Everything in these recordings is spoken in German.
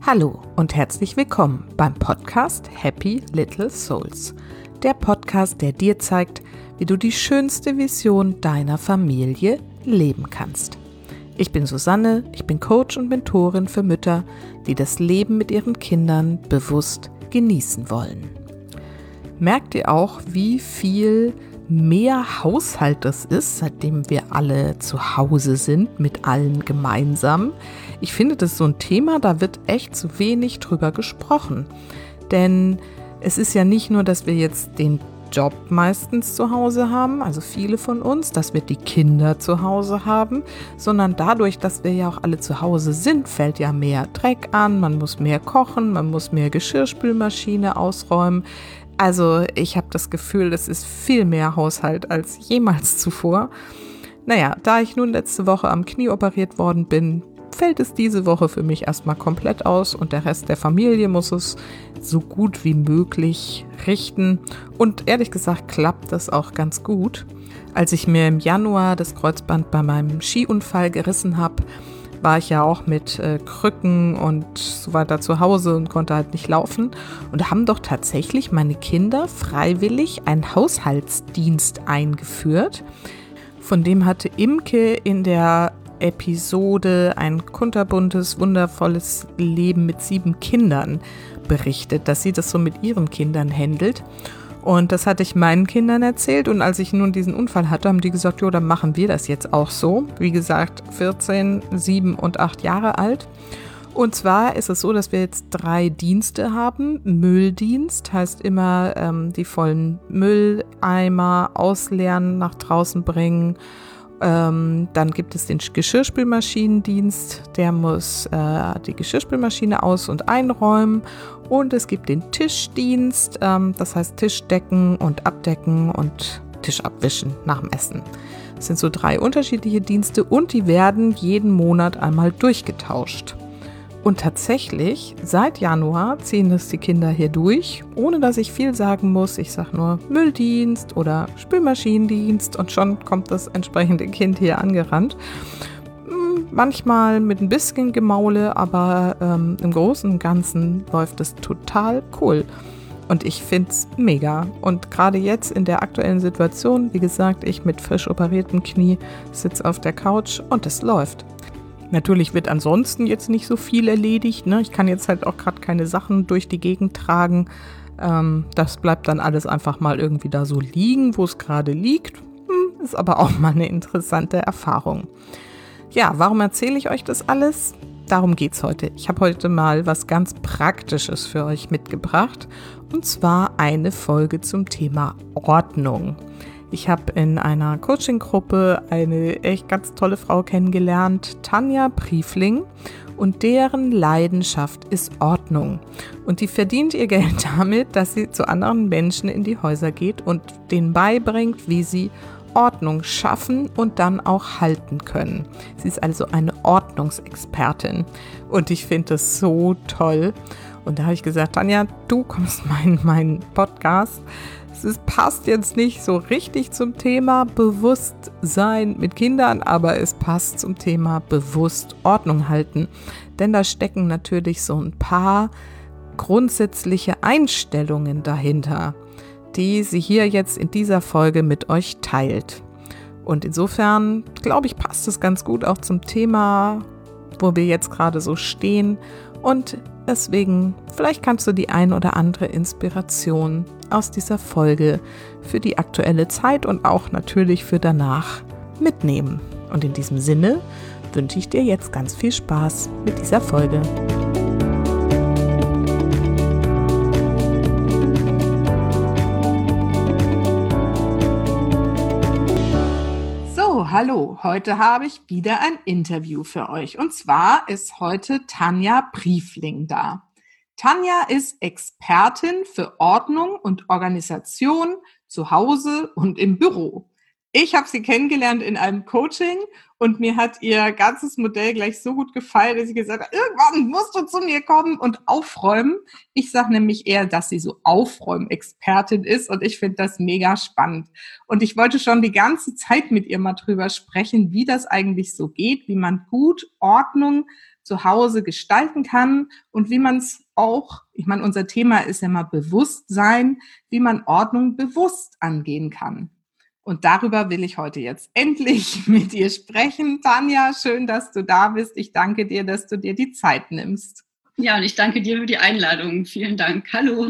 Hallo und herzlich willkommen beim Podcast Happy Little Souls. Der Podcast, der dir zeigt, wie du die schönste Vision deiner Familie leben kannst. Ich bin Susanne, ich bin Coach und Mentorin für Mütter, die das Leben mit ihren Kindern bewusst genießen wollen. Merkt ihr auch, wie viel mehr Haushalt das ist, seitdem wir alle zu Hause sind, mit allen gemeinsam? Ich finde, das ist so ein Thema, da wird echt zu wenig drüber gesprochen. Denn es ist ja nicht nur, dass wir jetzt den Job meistens zu Hause haben, also viele von uns, dass wir die Kinder zu Hause haben, sondern dadurch, dass wir ja auch alle zu Hause sind, fällt ja mehr Dreck an, man muss mehr kochen, man muss mehr Geschirrspülmaschine ausräumen. Also ich habe das Gefühl, es ist viel mehr Haushalt als jemals zuvor. Naja, da ich nun letzte Woche am Knie operiert worden bin, fällt es diese Woche für mich erstmal komplett aus und der Rest der Familie muss es so gut wie möglich richten. Und ehrlich gesagt klappt das auch ganz gut. Als ich mir im Januar das Kreuzband bei meinem Skiunfall gerissen habe, war ich ja auch mit Krücken und so weiter zu Hause und konnte halt nicht laufen. Und da haben doch tatsächlich meine Kinder freiwillig einen Haushaltsdienst eingeführt. Von dem hatte Imke in der Episode Ein kunterbuntes, wundervolles Leben mit 7 Kindern berichtet, dass sie das so mit ihren Kindern handelt. Und das hatte ich meinen Kindern erzählt und als ich nun diesen Unfall hatte, haben die gesagt, jo, dann machen wir das jetzt auch so. Wie gesagt, 14, 7 und 8 Jahre alt. Und zwar ist es so, dass wir jetzt 3 Dienste haben. Mülldienst heißt immer die vollen Mülleimer ausleeren, nach draußen bringen. Dann gibt es den Geschirrspülmaschinendienst, der muss die Geschirrspülmaschine aus- und einräumen. Und es gibt den Tischdienst, das heißt Tisch decken und abdecken und Tisch abwischen nach dem Essen. Das sind so 3 unterschiedliche Dienste und die werden jeden Monat einmal durchgetauscht. Und tatsächlich, seit Januar ziehen das die Kinder hier durch, ohne dass ich viel sagen muss. Ich sage nur Mülldienst oder Spülmaschinendienst und schon kommt das entsprechende Kind hier angerannt. Manchmal mit ein bisschen Gemaule, aber im Großen und Ganzen läuft es total cool. Und ich finde es mega. Und gerade jetzt in der aktuellen Situation, wie gesagt, ich mit frisch operiertem Knie sitze auf der Couch und es läuft. Natürlich wird ansonsten jetzt nicht so viel erledigt, ne? Ich kann jetzt halt auch gerade keine Sachen durch die Gegend tragen. Das bleibt dann alles einfach mal irgendwie da so liegen, wo es gerade liegt. Ist aber auch mal eine interessante Erfahrung. Ja, warum erzähle ich euch das alles? Darum geht's heute. Ich habe heute mal was ganz Praktisches für euch mitgebracht. Und zwar eine Folge zum Thema Ordnung. Ich habe in einer Coaching-Gruppe eine echt ganz tolle Frau kennengelernt, Tanja Priefling, und deren Leidenschaft ist Ordnung. Und die verdient ihr Geld damit, dass sie zu anderen Menschen in die Häuser geht und denen beibringt, wie sie Ordnung schaffen und dann auch halten können. Sie ist also eine Ordnungsexpertin und ich finde das so toll. Und da habe ich gesagt, Tanja, du kommst in meinen Podcast. Es passt jetzt nicht so richtig zum Thema Bewusstsein mit Kindern, aber es passt zum Thema bewusst Ordnung halten. Denn da stecken natürlich so ein paar grundsätzliche Einstellungen dahinter, die sie hier jetzt in dieser Folge mit euch teilt. Und insofern, glaube ich, passt es ganz gut auch zum Thema, wo wir jetzt gerade so stehen. Und deswegen, vielleicht kannst du die ein oder andere Inspiration aus dieser Folge für die aktuelle Zeit und auch natürlich für danach mitnehmen. Und in diesem Sinne wünsche ich dir jetzt ganz viel Spaß mit dieser Folge. Hallo, heute habe ich wieder ein Interview für euch und zwar ist heute Tanja Priefling da. Tanja ist Expertin für Ordnung und Organisation zu Hause und im Büro. Ich habe sie kennengelernt in einem Coaching und mir hat ihr ganzes Modell gleich so gut gefallen, dass ich gesagt habe, irgendwann musst du zu mir kommen und aufräumen. Ich sage nämlich eher, dass sie so Aufräumexpertin ist und ich finde das mega spannend. Und ich wollte schon die ganze Zeit mit ihr mal drüber sprechen, wie das eigentlich so geht, wie man gut Ordnung zu Hause gestalten kann und wie man es auch, ich meine, unser Thema ist ja mal Bewusstsein, wie man Ordnung bewusst angehen kann. Und darüber will ich heute jetzt endlich mit dir sprechen. Tanja, schön, dass du da bist. Ich danke dir, dass du dir die Zeit nimmst. Ja, und ich danke dir für die Einladung. Vielen Dank. Hallo.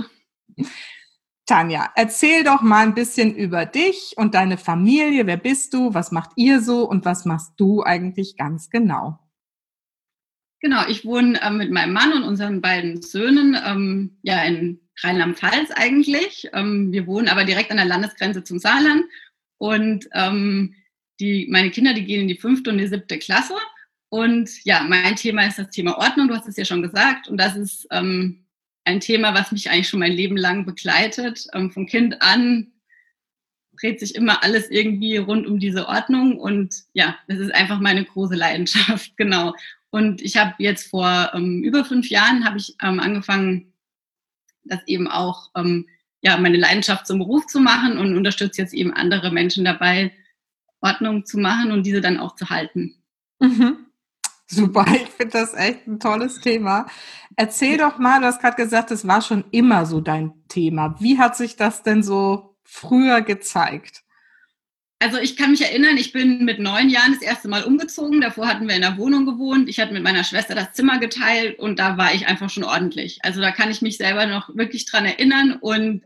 Tanja, erzähl doch mal ein bisschen über dich und deine Familie. Wer bist du? Was macht ihr so? Und was machst du eigentlich ganz genau? Genau, ich wohne mit meinem Mann und unseren beiden Söhnen in Rheinland-Pfalz eigentlich. Wir wohnen aber direkt an der Landesgrenze zum Saarland. Und meine Kinder, die gehen in die 5. und die 7. Klasse. Und ja, mein Thema ist das Thema Ordnung. Du hast es ja schon gesagt. Und das ist ein Thema, was mich eigentlich schon mein Leben lang begleitet. Von Kind an dreht sich immer alles irgendwie rund um diese Ordnung. Und ja, das ist einfach meine große Leidenschaft, genau. Und ich habe jetzt vor über 5 Jahren habe ich angefangen, das eben auch meine Leidenschaft zum Beruf zu machen und unterstütze jetzt eben andere Menschen dabei, Ordnung zu machen und diese dann auch zu halten. Mhm. Super, ich finde das echt ein tolles Thema. Erzähl doch mal, du hast gerade gesagt, das war schon immer so dein Thema. Wie hat sich das denn so früher gezeigt? Also ich kann mich erinnern, ich bin mit 9 Jahren das erste Mal umgezogen. Davor hatten wir in einer Wohnung gewohnt. Ich hatte mit meiner Schwester das Zimmer geteilt und da war ich einfach schon ordentlich. Also da kann ich mich selber noch wirklich dran erinnern. Und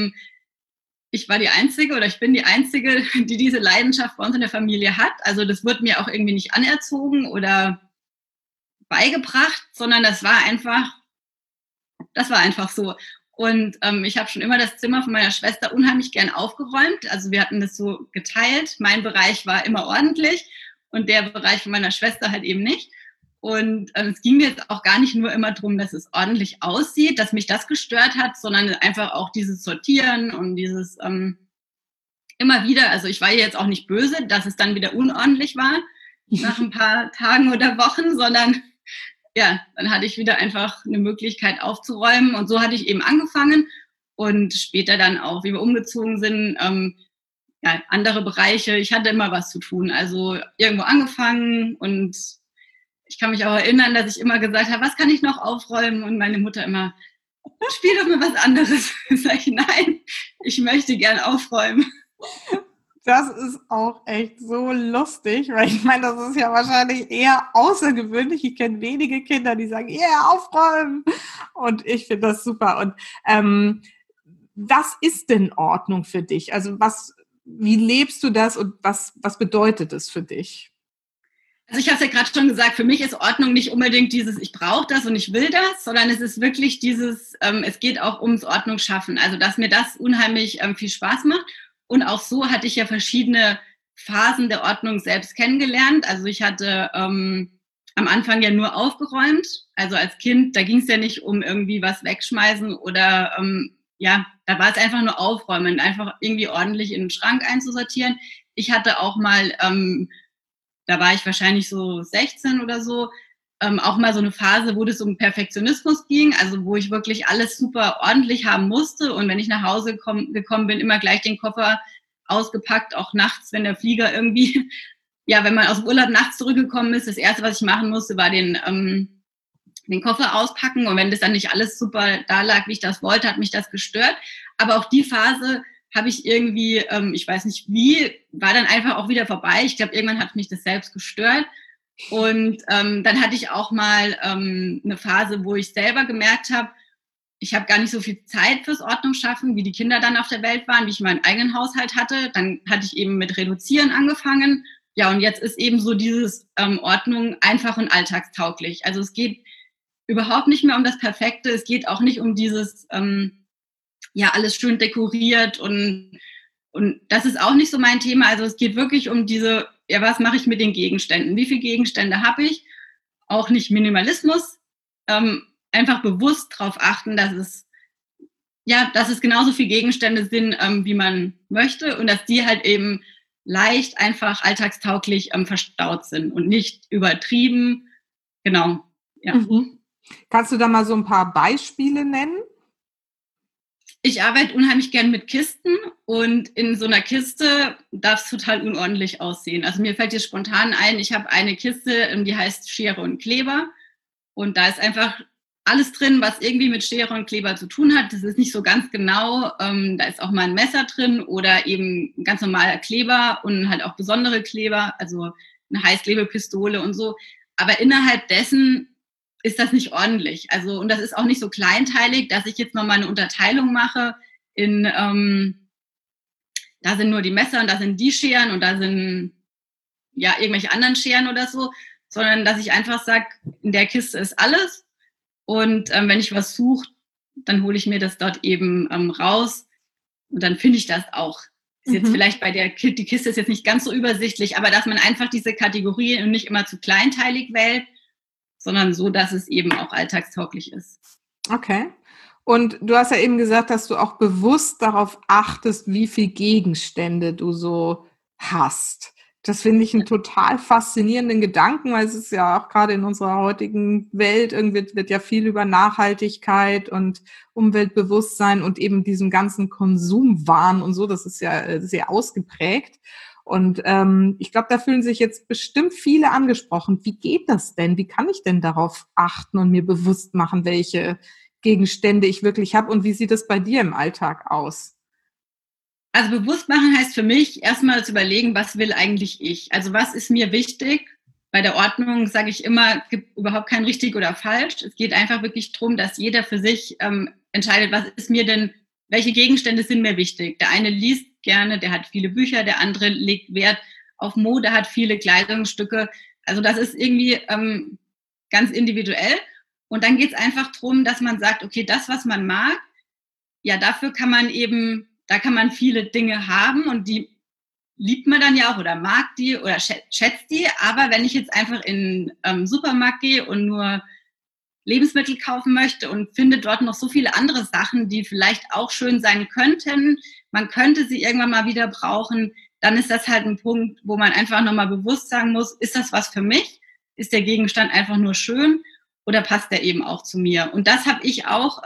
ich war die Einzige oder ich bin die Einzige, die diese Leidenschaft bei uns in der Familie hat. Also das wird mir auch irgendwie nicht anerzogen oder beigebracht, sondern das war einfach so. Und ich habe schon immer das Zimmer von meiner Schwester unheimlich gern aufgeräumt. Also wir hatten das so geteilt. Mein Bereich war immer ordentlich und der Bereich von meiner Schwester halt eben nicht. Und es ging mir jetzt auch gar nicht nur immer darum, dass es ordentlich aussieht, dass mich das gestört hat, sondern einfach auch dieses Sortieren und dieses immer wieder, also ich war jetzt auch nicht böse, dass es dann wieder unordentlich war nach ein paar Tagen oder Wochen, sondern ja, dann hatte ich wieder einfach eine Möglichkeit aufzuräumen und so hatte ich eben angefangen und später dann auch, wie wir umgezogen sind, andere Bereiche. Ich hatte immer was zu tun, also irgendwo angefangen und ich kann mich auch erinnern, dass ich immer gesagt habe, was kann ich noch aufräumen und meine Mutter immer, spiel doch mal was anderes. Sag ich, nein, ich möchte gern aufräumen. Das ist auch echt so lustig, weil ich meine, das ist ja wahrscheinlich eher außergewöhnlich. Ich kenne wenige Kinder, die sagen, aufräumen. Und ich finde das super. Und was ist denn Ordnung für dich? Also wie lebst du das und was bedeutet es für dich? Also ich habe es ja gerade schon gesagt, für mich ist Ordnung nicht unbedingt dieses, ich brauche das und ich will das, sondern es ist wirklich dieses, es geht auch ums Ordnung schaffen. Also dass mir das unheimlich viel Spaß macht. Und auch so hatte ich ja verschiedene Phasen der Ordnung selbst kennengelernt. Also ich hatte am Anfang ja nur aufgeräumt. Also als Kind, da ging es ja nicht um irgendwie was wegschmeißen oder da war es einfach nur aufräumen, einfach irgendwie ordentlich in den Schrank einzusortieren. Ich hatte auch mal, da war ich wahrscheinlich so 16 oder so, auch mal so eine Phase, wo es um Perfektionismus ging, also wo ich wirklich alles super ordentlich haben musste und wenn ich nach Hause gekommen bin, immer gleich den Koffer ausgepackt, auch nachts, wenn der Flieger irgendwie, wenn man aus dem Urlaub nachts zurückgekommen ist, das Erste, was ich machen musste, war den Koffer auspacken und wenn das dann nicht alles super da lag, wie ich das wollte, hat mich das gestört. Aber auch die Phase habe ich irgendwie, ich weiß nicht wie, war dann einfach auch wieder vorbei. Ich glaube, irgendwann hat mich das selbst gestört. Und dann hatte ich auch mal eine Phase, wo ich selber gemerkt habe, ich habe gar nicht so viel Zeit fürs Ordnungsschaffen, wie die Kinder dann auf der Welt waren, wie ich meinen eigenen Haushalt hatte. Dann hatte ich eben mit Reduzieren angefangen. Ja, und jetzt ist eben so dieses Ordnung einfach und alltagstauglich. Also es geht überhaupt nicht mehr um das Perfekte. Es geht auch nicht um dieses, alles schön dekoriert und das ist auch nicht so mein Thema. Also es geht wirklich um diese, was mache ich mit den Gegenständen? Wie viele Gegenstände habe ich? Auch nicht Minimalismus. Einfach bewusst darauf achten, dass es genauso viele Gegenstände sind, wie man möchte und dass die halt eben leicht, einfach, alltagstauglich verstaut sind und nicht übertrieben. Genau, ja. Mhm. Kannst du da mal so ein paar Beispiele nennen? Ich arbeite unheimlich gern mit Kisten und in so einer Kiste darf es total unordentlich aussehen. Also mir fällt jetzt spontan ein, ich habe eine Kiste, die heißt Schere und Kleber Und da ist einfach alles drin, was irgendwie mit Schere und Kleber zu tun hat. Das ist nicht so ganz genau. Da ist auch mal ein Messer drin oder eben ein ganz normaler Kleber und halt auch besondere Kleber, also eine Heißklebepistole und so. Aber innerhalb dessen ist das nicht ordentlich. Also, und das ist auch nicht so kleinteilig, dass ich jetzt nochmal eine Unterteilung mache in, da sind nur die Messer und da sind die Scheren und da sind ja irgendwelche anderen Scheren oder so, sondern dass ich einfach sage, in der Kiste ist alles. Und wenn ich was suche, dann hole ich mir das dort eben raus und dann finde ich das auch. Ist jetzt vielleicht bei die Kiste ist jetzt nicht ganz so übersichtlich, aber dass man einfach diese Kategorien nicht immer zu kleinteilig wählt, sondern so, dass es eben auch alltagstauglich ist. Okay. Und du hast ja eben gesagt, dass du auch bewusst darauf achtest, wie viel Gegenstände du so hast. Das finde ich einen total faszinierenden Gedanken, weil es ist ja auch gerade in unserer heutigen Welt, irgendwie wird ja viel über Nachhaltigkeit und Umweltbewusstsein und eben diesem ganzen Konsumwahn und so, das ist ja sehr ausgeprägt. Und ich glaube, da fühlen sich jetzt bestimmt viele angesprochen. Wie geht das denn? Wie kann ich denn darauf achten und mir bewusst machen, welche Gegenstände ich wirklich habe und wie sieht es bei dir im Alltag aus? Also bewusst machen heißt für mich erstmal zu überlegen, was will eigentlich ich? Also was ist mir wichtig? Bei der Ordnung sage ich immer, es gibt überhaupt kein richtig oder falsch. Es geht einfach wirklich darum, dass jeder für sich entscheidet, was ist mir denn, welche Gegenstände sind mir wichtig. Der eine liest gerne, der hat viele Bücher, der andere legt Wert auf Mode, hat viele Kleidungsstücke. Also das ist irgendwie ganz individuell. Und dann geht es einfach darum, dass man sagt, okay, das, was man mag, ja, dafür kann man eben, da kann man viele Dinge haben und die liebt man dann ja auch oder mag die oder schätzt die. Aber wenn ich jetzt einfach in Supermarkt gehe und nur Lebensmittel kaufen möchte und finde dort noch so viele andere Sachen, die vielleicht auch schön sein könnten, man könnte sie irgendwann mal wieder brauchen, dann ist das halt ein Punkt, wo man einfach nochmal bewusst sagen muss, ist das was für mich? Ist der Gegenstand einfach nur schön oder passt der eben auch zu mir? Und das habe ich auch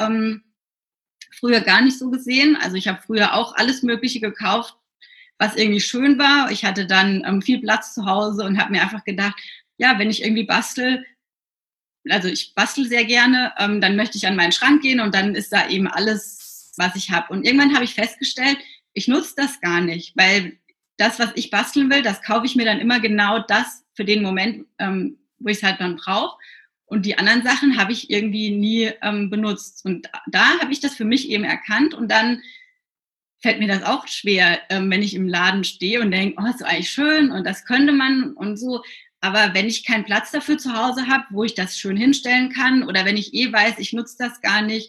früher gar nicht so gesehen. Also ich habe früher auch alles Mögliche gekauft, was irgendwie schön war. Ich hatte dann viel Platz zu Hause und habe mir einfach gedacht, ja, wenn ich irgendwie bastel, also ich bastel sehr gerne, dann möchte ich an meinen Schrank gehen und dann ist da eben alles, was ich habe. Und irgendwann habe ich festgestellt, ich nutze das gar nicht, weil das, was ich basteln will, das kaufe ich mir dann immer genau das für den Moment, wo ich es halt dann brauche. Und die anderen Sachen habe ich irgendwie nie benutzt. Und da habe ich das für mich eben erkannt und dann fällt mir das auch schwer, wenn ich im Laden stehe und denke, oh, ist so eigentlich schön und das könnte man und so. Aber wenn ich keinen Platz dafür zu Hause habe, wo ich das schön hinstellen kann oder wenn ich weiß, ich nutze das gar nicht,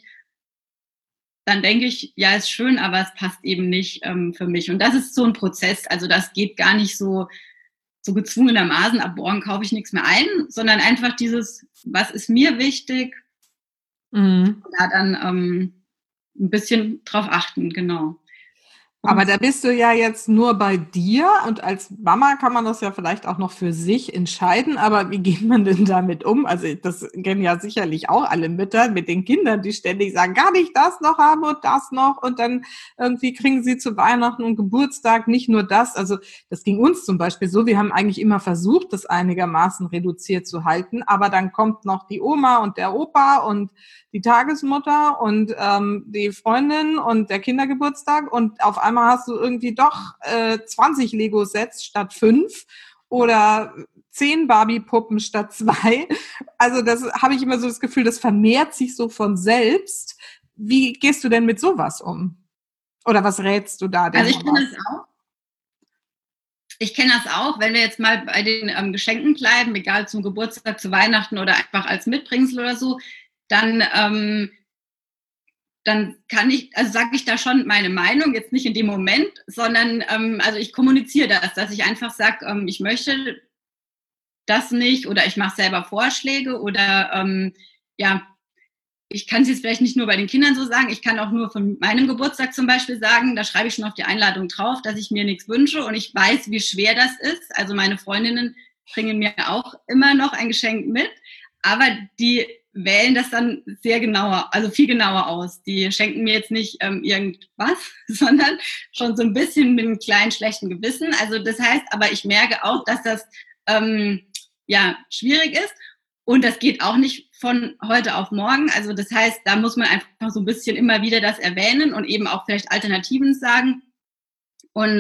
dann denke ich, ja, ist schön, aber es passt eben nicht für mich. Und das ist so ein Prozess. Also das geht gar nicht so gezwungenermaßen, ab morgen kaufe ich nichts mehr ein, sondern einfach dieses, was ist mir wichtig, da dann ein bisschen drauf achten, genau. Aber da bist du ja jetzt nur bei dir und als Mama kann man das ja vielleicht auch noch für sich entscheiden, aber wie geht man denn damit um? Also das kennen ja sicherlich auch alle Mütter mit den Kindern, die ständig sagen, kann ich das noch haben und das noch und dann irgendwie kriegen sie zu Weihnachten und Geburtstag nicht nur das. Also das ging uns zum Beispiel so, wir haben eigentlich immer versucht, das einigermaßen reduziert zu halten, aber dann kommt noch die Oma und der Opa und die Tagesmutter und die Freundin und der Kindergeburtstag und auf einmal hast du irgendwie doch 20 Lego-Sets statt 5 oder 10 Barbie-Puppen statt 2. Also das habe ich immer so das Gefühl, das vermehrt sich so von selbst. Wie gehst du denn mit sowas um? Oder was rätst du da denn? Also ich kenne das auch. Ich kenne das auch, wenn wir jetzt mal bei den Geschenken bleiben, egal zum Geburtstag, zu Weihnachten oder einfach als Mitbringsel oder so, dann kann ich, also sage ich da schon meine Meinung, jetzt nicht in dem Moment, sondern also ich kommuniziere das, dass ich einfach sage, ich möchte das nicht oder ich mache selber Vorschläge oder ja, ich kann es jetzt vielleicht nicht nur bei den Kindern so sagen, ich kann auch nur von meinem Geburtstag zum Beispiel sagen, da schreibe ich schon auf die Einladung drauf, dass ich mir nichts wünsche und ich weiß, wie schwer das ist. Also meine Freundinnen bringen mir auch immer noch ein Geschenk mit, aber die wählen das dann sehr genauer, also viel genauer aus. Die schenken mir jetzt nicht irgendwas, sondern schon so ein bisschen mit einem kleinen schlechten Gewissen. Also das heißt, aber ich merke auch, dass das ja schwierig ist und das geht auch nicht von heute auf morgen. Also das heißt, da muss man einfach so ein bisschen immer wieder das erwähnen und eben auch vielleicht Alternativen sagen. Und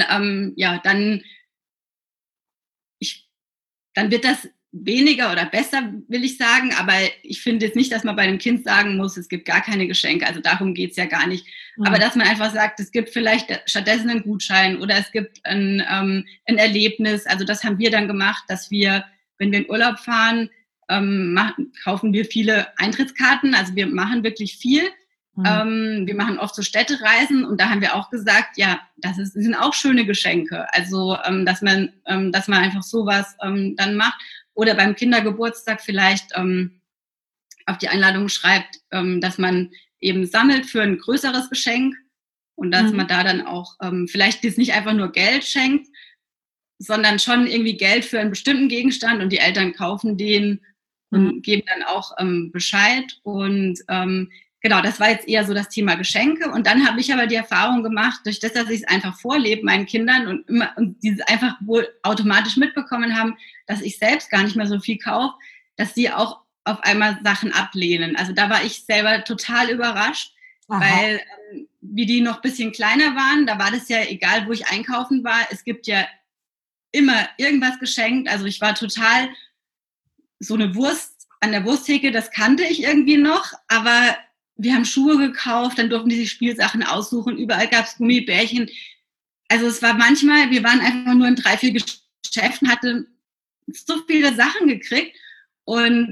dann wird das weniger oder besser, will ich sagen. Aber ich finde jetzt nicht, dass man bei einem Kind sagen muss, es gibt gar keine Geschenke. Also darum geht es ja gar nicht. Aber dass man einfach sagt, es gibt vielleicht stattdessen einen Gutschein oder es gibt ein Erlebnis. Also das haben wir dann gemacht, dass wir, wenn wir in Urlaub fahren, kaufen wir viele Eintrittskarten. Also wir machen wirklich viel. Wir machen oft so Städtereisen und da haben wir auch gesagt, ja, das sind auch schöne Geschenke. Also dass man einfach sowas dann macht. Oder beim Kindergeburtstag vielleicht auf die Einladung schreibt, dass man eben sammelt für ein größeres Geschenk und dass man da dann auch vielleicht jetzt nicht einfach nur Geld schenkt, sondern schon irgendwie Geld für einen bestimmten Gegenstand und die Eltern kaufen den und geben dann auch Bescheid. Und genau, das war jetzt eher so das Thema Geschenke. Und dann habe ich aber die Erfahrung gemacht, durch das, dass ich es einfach vorlebe meinen Kindern und die einfach wohl automatisch mitbekommen haben, dass ich selbst gar nicht mehr so viel kaufe, dass die auch auf einmal Sachen ablehnen. Also da war ich selber total überrascht, weil wie die noch ein bisschen kleiner waren, da war das ja egal, wo ich einkaufen war. Es gibt ja immer irgendwas geschenkt. Also ich war total so eine Wurst an der Wursttheke, das kannte ich irgendwie noch, aber wir haben Schuhe gekauft, dann durften die sich Spielsachen aussuchen, überall gab es Gummibärchen. Also es war manchmal, wir waren einfach nur in 3, 4 Geschäften, hatten so viele Sachen gekriegt und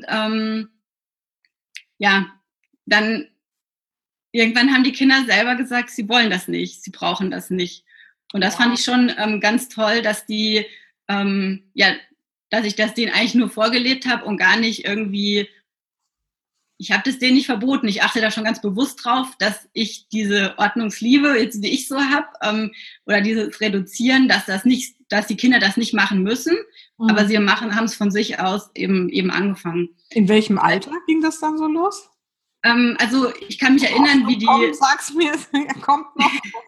dann irgendwann haben die Kinder selber gesagt, sie wollen das nicht, sie brauchen das nicht. Und das fand ich schon ganz toll, dass die, dass ich das denen eigentlich nur vorgelebt habe und gar nicht irgendwie, ich habe das denen nicht verboten. Ich achte da schon ganz bewusst drauf, dass ich diese Ordnungsliebe, jetzt die ich so habe, oder dieses Reduzieren, dass die Kinder das nicht machen müssen, aber sie haben es von sich aus eben angefangen. In welchem Alter ging das dann so los? Also ich kann mich erinnern, wie die... Sag's mir, er kommt noch.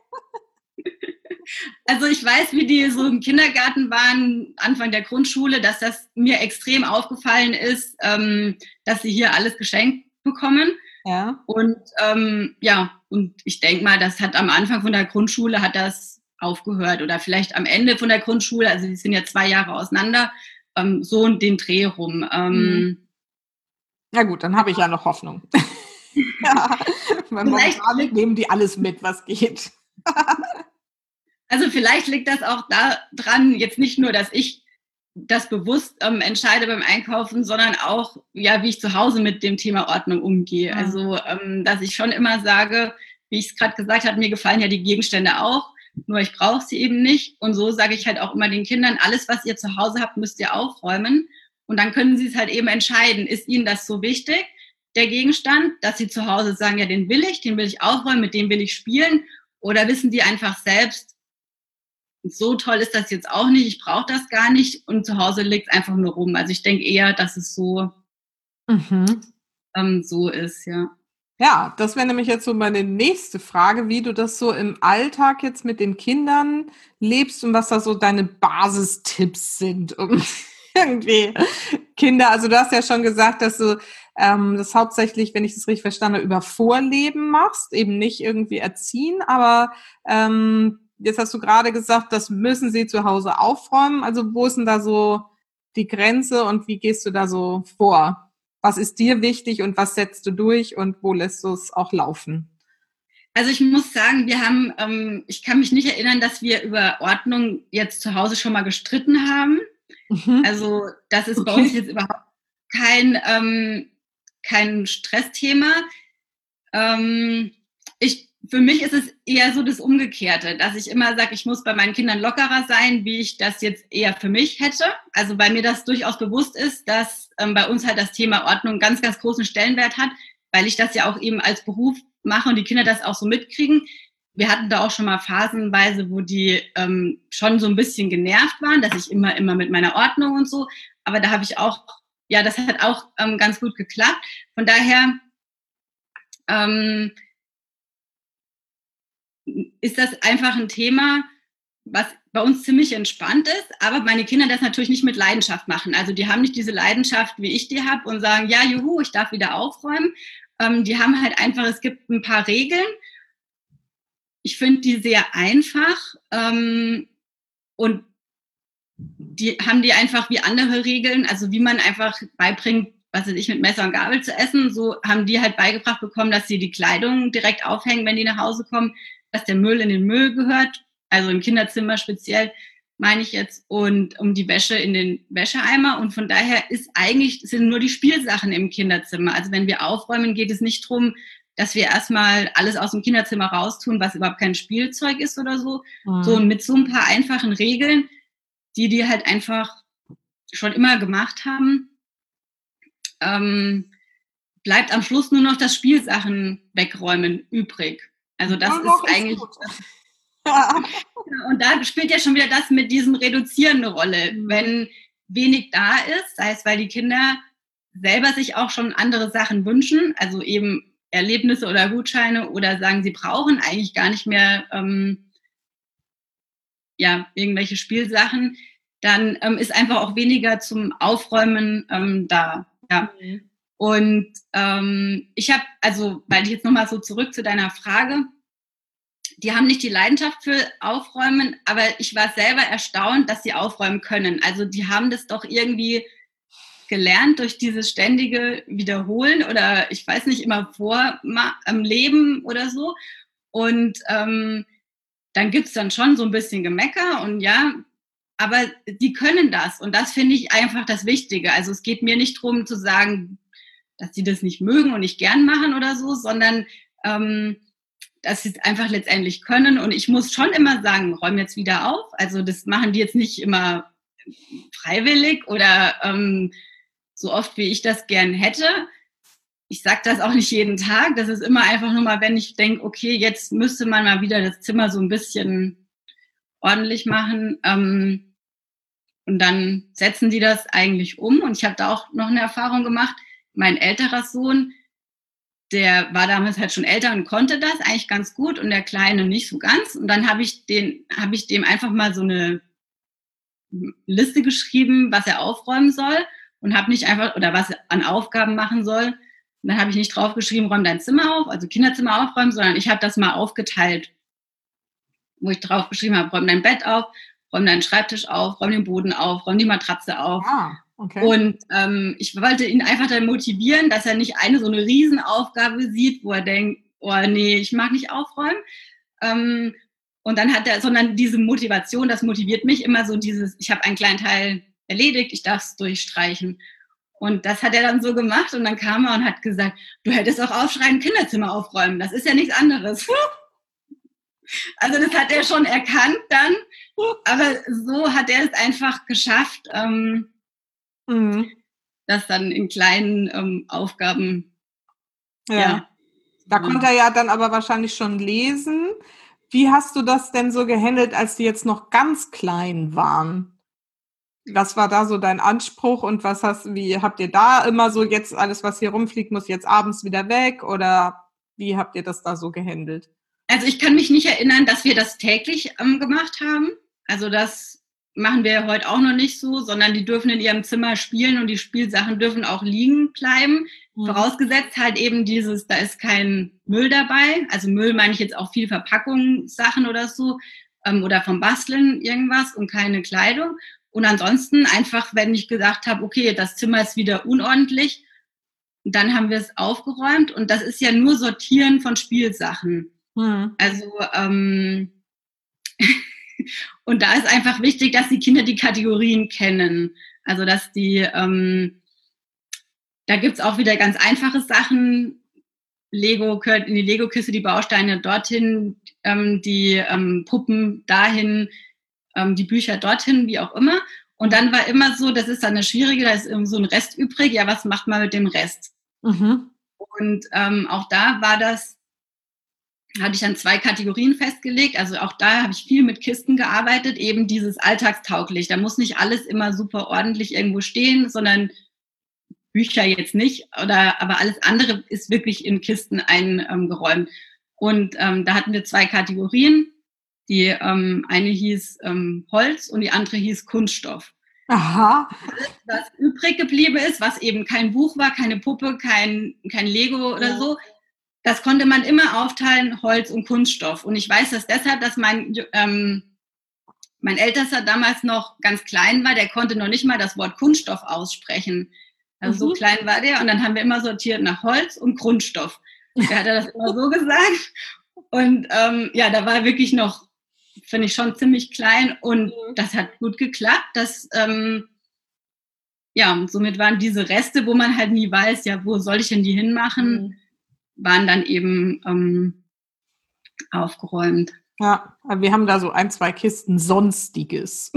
Also ich weiß, wie die so im Kindergarten waren, Anfang der Grundschule, dass das mir extrem aufgefallen ist, dass sie hier alles geschenkt bekommen. Ja. Und und ich denke mal, das hat am Anfang von der Grundschule hat das aufgehört oder vielleicht am Ende von der Grundschule, also die sind ja 2 Jahre auseinander, so und den Dreh rum. Ja gut, dann habe ich ja noch Hoffnung. Ja, damit nehmen die alles mit, was geht. Also vielleicht liegt das auch daran, jetzt nicht nur, dass ich das bewusst entscheide beim Einkaufen, sondern auch, ja, wie ich zu Hause mit dem Thema Ordnung umgehe. Ja. Also, dass ich schon immer sage, wie ich es gerade gesagt habe, mir gefallen ja die Gegenstände auch, nur ich brauche sie eben nicht. Und so sage ich halt auch immer den Kindern, alles, was ihr zu Hause habt, müsst ihr aufräumen. Und dann können sie es halt eben entscheiden, ist ihnen das so wichtig, der Gegenstand, dass sie zu Hause sagen, ja, den will ich aufräumen, mit dem will ich spielen. Oder wissen die einfach selbst, so toll ist das jetzt auch nicht, ich brauche das gar nicht und zu Hause liegt es einfach nur rum. Also ich denke eher, dass es so, so ist, ja. Ja, das wäre nämlich jetzt so meine nächste Frage, wie du das so im Alltag jetzt mit den Kindern lebst und was da so deine Basistipps sind, um irgendwie Kinder, also du hast ja schon gesagt, dass du das hauptsächlich, wenn ich das richtig verstanden habe, über Vorleben machst, eben nicht irgendwie erziehen, aber jetzt hast du gerade gesagt, das müssen sie zu Hause aufräumen. Also wo ist denn da so die Grenze und wie gehst du da so vor? Was ist dir wichtig und was setzt du durch und wo lässt du es auch laufen? Also ich muss sagen, ich kann mich nicht erinnern, dass wir über Ordnung jetzt zu Hause schon mal gestritten haben. Also das ist bei uns jetzt überhaupt kein Stressthema. Für mich ist es eher so das Umgekehrte, dass ich immer sage, ich muss bei meinen Kindern lockerer sein, wie ich das jetzt eher für mich hätte. Also bei mir das durchaus bewusst ist, dass bei uns halt das Thema Ordnung einen ganz, ganz großen Stellenwert hat, weil ich das ja auch eben als Beruf mache und die Kinder das auch so mitkriegen. Wir hatten da auch schon mal phasenweise, wo die schon so ein bisschen genervt waren, dass ich immer mit meiner Ordnung und so. Aber da habe ich auch, ja, das hat auch ganz gut geklappt. Von daher ist das einfach ein Thema, was bei uns ziemlich entspannt ist, aber meine Kinder das natürlich nicht mit Leidenschaft machen. Also die haben nicht diese Leidenschaft, wie ich die habe und sagen, ja, juhu, ich darf wieder aufräumen. Die haben halt einfach, es gibt ein paar Regeln. Ich finde die sehr einfach und die haben die einfach wie andere Regeln, also wie man einfach beibringt, was weiß ich, mit Messer und Gabel zu essen. So haben die halt beigebracht bekommen, dass sie die Kleidung direkt aufhängen, wenn die nach Hause kommen, dass der Müll in den Müll gehört, also im Kinderzimmer speziell, meine ich jetzt, und um die Wäsche in den Wäscheeimer. Und von daher sind nur die Spielsachen im Kinderzimmer. Also wenn wir aufräumen, geht es nicht darum, dass wir erstmal alles aus dem Kinderzimmer raustun, was überhaupt kein Spielzeug ist oder so. So, und mit so ein paar einfachen Regeln, die halt einfach schon immer gemacht haben, bleibt am Schluss nur noch das Spielsachen wegräumen übrig. Also das ist eigentlich... Und da spielt ja schon wieder das mit diesem Reduzieren eine Rolle. Wenn wenig da ist, sei es, weil die Kinder selber sich auch schon andere Sachen wünschen, also eben Erlebnisse oder Gutscheine, oder sagen, sie brauchen eigentlich gar nicht mehr irgendwelche Spielsachen, dann ist einfach auch weniger zum Aufräumen da. Ja. Und ich habe, also, weil ich jetzt nochmal so zurück zu deiner Frage, die haben nicht die Leidenschaft für Aufräumen, aber ich war selber erstaunt, dass sie aufräumen können. Also die haben das doch irgendwie gelernt durch dieses ständige Wiederholen oder ich weiß nicht, immer Leben oder so. Und dann gibt es dann schon so ein bisschen Gemecker und ja, aber die können das und das finde ich einfach das Wichtige. Also es geht mir nicht darum zu sagen, dass sie das nicht mögen und nicht gern machen oder so, sondern dass sie es einfach letztendlich können. Und ich muss schon immer sagen, räum jetzt wieder auf. Also das machen die jetzt nicht immer freiwillig oder so oft, wie ich das gern hätte. Ich sage das auch nicht jeden Tag. Das ist immer einfach nur mal, wenn ich denke, okay, jetzt müsste man mal wieder das Zimmer so ein bisschen ordentlich machen. Und dann setzen die das eigentlich um. Und ich habe da auch noch eine Erfahrung gemacht. Mein älterer Sohn, der war damals halt schon älter und konnte das eigentlich ganz gut und der Kleine nicht so ganz. Und dann habe ich dem einfach mal so eine Liste geschrieben, was er aufräumen soll und habe nicht einfach, oder was er an Aufgaben machen soll. Und dann habe ich nicht draufgeschrieben, räum dein Zimmer auf, also Kinderzimmer aufräumen, sondern ich habe das mal aufgeteilt, wo ich draufgeschrieben habe, räum dein Bett auf, räum deinen Schreibtisch auf, räum den Boden auf, räum die Matratze auf. Okay. Und ich wollte ihn einfach dann motivieren, dass er nicht so eine Riesenaufgabe sieht, wo er denkt, oh nee, ich mag nicht aufräumen. Und dann sondern diese Motivation, das motiviert mich immer so ich habe einen kleinen Teil erledigt, ich darf es durchstreichen. Und das hat er dann so gemacht und dann kam er und hat gesagt, du hättest auch aufschreiben, Kinderzimmer aufräumen, das ist ja nichts anderes. Also das hat er schon erkannt dann, aber so hat er es einfach geschafft, das dann in kleinen Aufgaben. Ja. Da konnte er ja dann aber wahrscheinlich schon lesen. Wie hast du das denn so gehandelt, als die jetzt noch ganz klein waren? Was war da so dein Anspruch und wie habt ihr da immer so jetzt alles, was hier rumfliegt, muss jetzt abends wieder weg oder wie habt ihr das da so gehandelt? Also ich kann mich nicht erinnern, dass wir das täglich gemacht haben. Also das machen wir heute auch noch nicht so, sondern die dürfen in ihrem Zimmer spielen und die Spielsachen dürfen auch liegen bleiben. Vorausgesetzt halt eben da ist kein Müll dabei. Also Müll meine ich jetzt auch viel Verpackungssachen oder so oder vom Basteln irgendwas und keine Kleidung. Und ansonsten einfach, wenn ich gesagt habe, okay, das Zimmer ist wieder unordentlich, dann haben wir es aufgeräumt und das ist ja nur Sortieren von Spielsachen. Also und da ist einfach wichtig, dass die Kinder die Kategorien kennen. Also dass da gibt es auch wieder ganz einfache Sachen. Lego gehört in die Lego-Kiste, die Bausteine dorthin, die Puppen dahin, die Bücher dorthin, wie auch immer. Und dann war immer so, das ist dann eine schwierige, da ist so ein Rest übrig. Ja, was macht man mit dem Rest? Und auch da hatte ich dann 2 Kategorien festgelegt. Also auch da habe ich viel mit Kisten gearbeitet, eben dieses alltagstauglich. Da muss nicht alles immer super ordentlich irgendwo stehen, sondern Bücher jetzt nicht, aber alles andere ist wirklich in Kisten eingeräumt. Und da hatten wir 2 Kategorien. Die eine hieß Holz und die andere hieß Kunststoff. Aha. Alles, was übrig geblieben ist, was eben kein Buch war, keine Puppe, kein Lego oder so, das konnte man immer aufteilen, Holz und Kunststoff. Und ich weiß das deshalb, dass mein Ältester damals noch ganz klein war, der konnte noch nicht mal das Wort Kunststoff aussprechen. Also so klein war der. Und dann haben wir immer sortiert nach Holz und Kunststoff. Der hat das immer so gesagt. Und da war wirklich noch, finde ich, schon ziemlich klein. Und das hat gut geklappt. Und somit waren diese Reste, wo man halt nie weiß, ja, wo soll ich denn die hinmachen, waren dann eben aufgeräumt. Ja, wir haben da so 1-2 Kisten Sonstiges.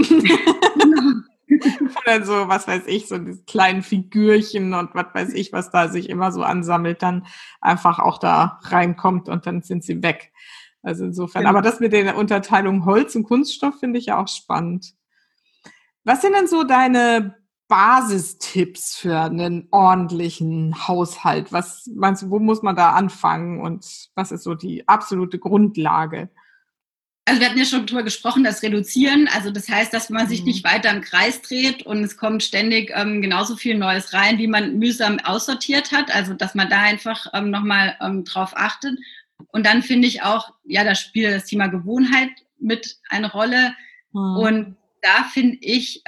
Oder so, was weiß ich, so diese kleinen Figürchen und was weiß ich, was da sich immer so ansammelt, dann einfach auch da reinkommt und dann sind sie weg. Also insofern, aber das mit der Unterteilung Holz und Kunststoff finde ich ja auch spannend. Was sind denn so deine Basistipps für einen ordentlichen Haushalt? Was meinst du, wo muss man da anfangen und was ist so die absolute Grundlage? Also wir hatten ja schon drüber gesprochen, das Reduzieren, also das heißt, dass man sich nicht weiter im Kreis dreht und es kommt ständig genauso viel Neues rein, wie man mühsam aussortiert hat, also dass man da einfach nochmal drauf achtet. Und dann finde ich auch, ja, da spielt das Thema Gewohnheit mit eine Rolle. Und da finde ich,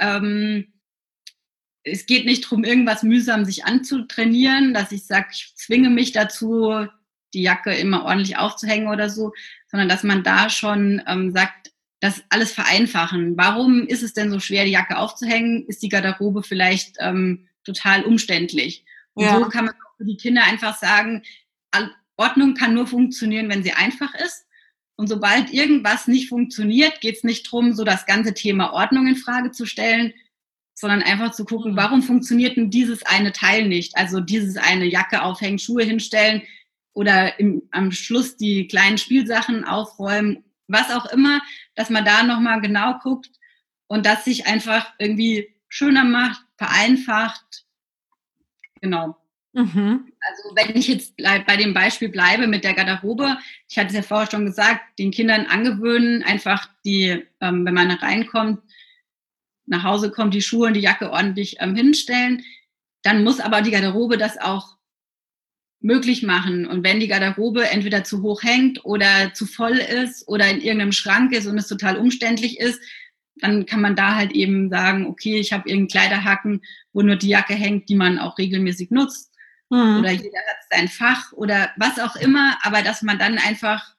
es geht nicht darum, irgendwas mühsam sich anzutrainieren, dass ich sage, ich zwinge mich dazu, die Jacke immer ordentlich aufzuhängen oder so, sondern dass man da schon sagt, das alles vereinfachen. Warum ist es denn so schwer, die Jacke aufzuhängen? Ist die Garderobe vielleicht total umständlich? Und so kann man auch für die Kinder einfach sagen, Ordnung kann nur funktionieren, wenn sie einfach ist. Und sobald irgendwas nicht funktioniert, geht es nicht darum, so das ganze Thema Ordnung in Frage zu stellen, sondern einfach zu gucken, warum funktioniert denn dieses eine Teil nicht? Also dieses eine Jacke aufhängen, Schuhe hinstellen oder am Schluss die kleinen Spielsachen aufräumen, was auch immer, dass man da nochmal genau guckt und das sich einfach irgendwie schöner macht, vereinfacht. Genau. Also wenn ich jetzt bei dem Beispiel bleibe mit der Garderobe, ich hatte es ja vorher schon gesagt, den Kindern angewöhnen, einfach die, wenn man reinkommt, nach Hause kommt, die Schuhe und die Jacke ordentlich hinstellen. Dann muss aber die Garderobe das auch möglich machen. Und wenn die Garderobe entweder zu hoch hängt oder zu voll ist oder in irgendeinem Schrank ist und es total umständlich ist, dann kann man da halt eben sagen, okay, ich habe irgendeinen Kleiderhaken, wo nur die Jacke hängt, die man auch regelmäßig nutzt. Oder jeder hat sein Fach oder was auch immer, aber dass man dann einfach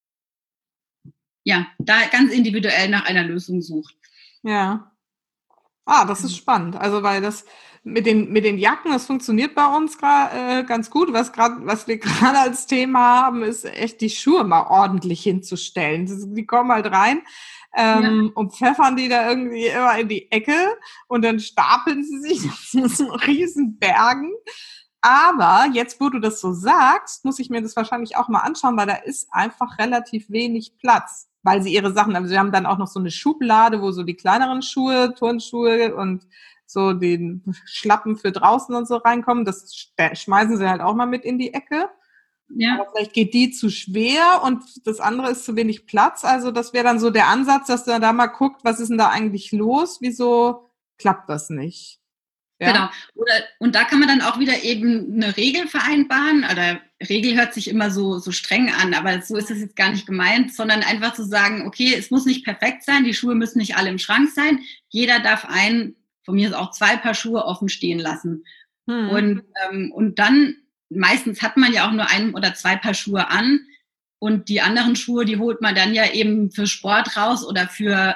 da ganz individuell nach einer Lösung sucht. Ja. Das ist spannend. Also weil das mit den Jacken, das funktioniert bei uns ganz gut. Was wir gerade als Thema haben, ist echt die Schuhe mal ordentlich hinzustellen. Die kommen halt rein und pfeffern die da irgendwie immer in die Ecke und dann stapeln sie sich zu so riesen Bergen. Aber jetzt, wo du das so sagst, muss ich mir das wahrscheinlich auch mal anschauen, weil da ist einfach relativ wenig Platz, weil sie ihre Sachen, also wir haben dann auch noch so eine Schublade, wo so die kleineren Schuhe, Turnschuhe und so den Schlappen für draußen und so reinkommen. Das schmeißen sie halt auch mal mit in die Ecke. Ja. Aber vielleicht geht die zu schwer und das andere ist zu wenig Platz. Also das wäre dann so der Ansatz, dass du da mal guckt, was ist denn da eigentlich los? Wieso klappt das nicht? Ja. Genau. Und da kann man dann auch wieder eben eine Regel vereinbaren. Oder Regel hört sich immer so streng an, aber so ist es jetzt gar nicht gemeint, sondern einfach zu sagen, okay, es muss nicht perfekt sein, die Schuhe müssen nicht alle im Schrank sein. Jeder darf von mir ist auch 2 Paar Schuhe offen stehen lassen. Und dann, meistens hat man ja auch nur 1 oder 2 Paar Schuhe an. Und die anderen Schuhe, die holt man dann ja eben für Sport raus oder für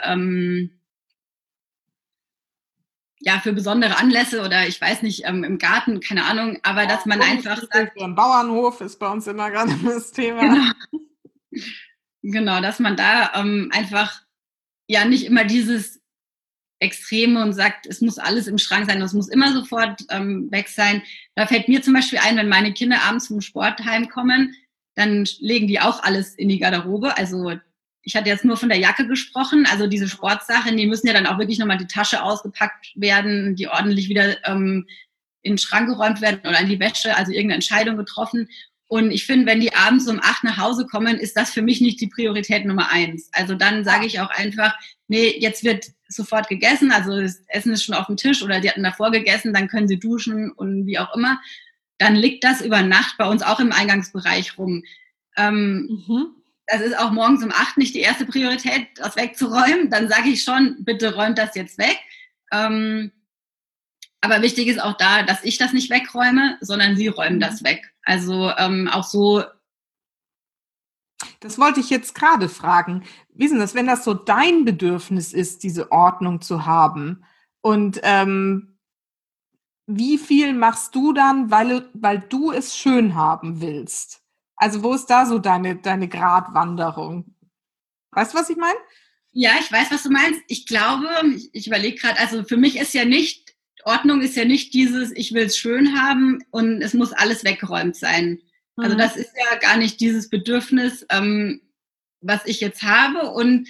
besondere Anlässe oder ich weiß nicht, im Garten, keine Ahnung, aber dass man einfach sagt... Im Bauernhof ist bei uns immer gerade das Thema. Genau, dass man da einfach nicht immer dieses Extreme und sagt, es muss alles im Schrank sein, es muss immer sofort weg sein. Da fällt mir zum Beispiel ein, wenn meine Kinder abends vom Sport heimkommen, dann legen die auch alles in die Garderobe, also ich hatte jetzt nur von der Jacke gesprochen, also diese Sportsachen, die müssen ja dann auch wirklich nochmal die Tasche ausgepackt werden, die ordentlich wieder in den Schrank geräumt werden oder in die Wäsche, also irgendeine Entscheidung getroffen. Und ich finde, wenn die abends um 8 nach Hause kommen, ist das für mich nicht die Priorität Nummer 1. Also dann sage ich auch einfach, nee, jetzt wird sofort gegessen, also das Essen ist schon auf dem Tisch oder die hatten davor gegessen, dann können sie duschen und wie auch immer. Dann liegt das über Nacht bei uns auch im Eingangsbereich rum. Das ist auch morgens um 8 nicht die erste Priorität, das wegzuräumen. Dann sage ich schon, bitte räumt das jetzt weg. Aber wichtig ist auch da, dass ich das nicht wegräume, sondern sie räumen das weg. Also auch so. Das wollte ich jetzt gerade fragen. Wie ist denn das, wenn das so dein Bedürfnis ist, diese Ordnung zu haben? Und wie viel machst du dann, weil du es schön haben willst? Also wo ist da so deine Gratwanderung? Weißt du, was ich meine? Ja, ich weiß, was du meinst. Ich glaube, ich überlege gerade, also für mich ist ja nicht, Ordnung ist ja nicht dieses, ich will es schön haben und es muss alles weggeräumt sein. Also das ist ja gar nicht dieses Bedürfnis, was ich jetzt habe. Und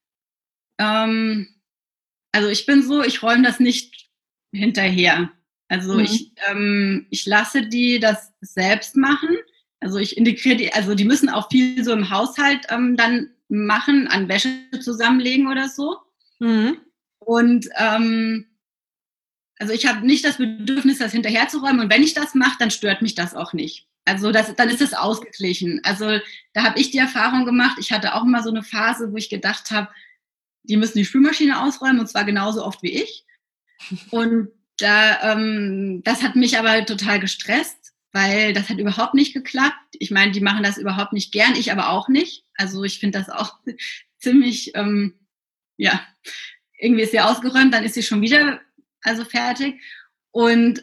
also ich bin so, ich räume das nicht hinterher. Also ich lasse die das selbst machen. Also ich integriere die, also die müssen auch viel so im Haushalt dann machen, an Wäsche zusammenlegen oder so. Und also ich habe nicht das Bedürfnis, das hinterherzuräumen. Und wenn ich das mache, dann stört mich das auch nicht. Also dann ist es ausgeglichen. Also da habe ich die Erfahrung gemacht. Ich hatte auch immer so eine Phase, wo ich gedacht habe, die müssen die Spülmaschine ausräumen und zwar genauso oft wie ich. Und das hat mich aber total gestresst, weil das hat überhaupt nicht geklappt. Ich meine, die machen das überhaupt nicht gern, ich aber auch nicht. Also ich finde das auch ziemlich, irgendwie ist sie ausgeräumt, dann ist sie schon wieder fertig. Und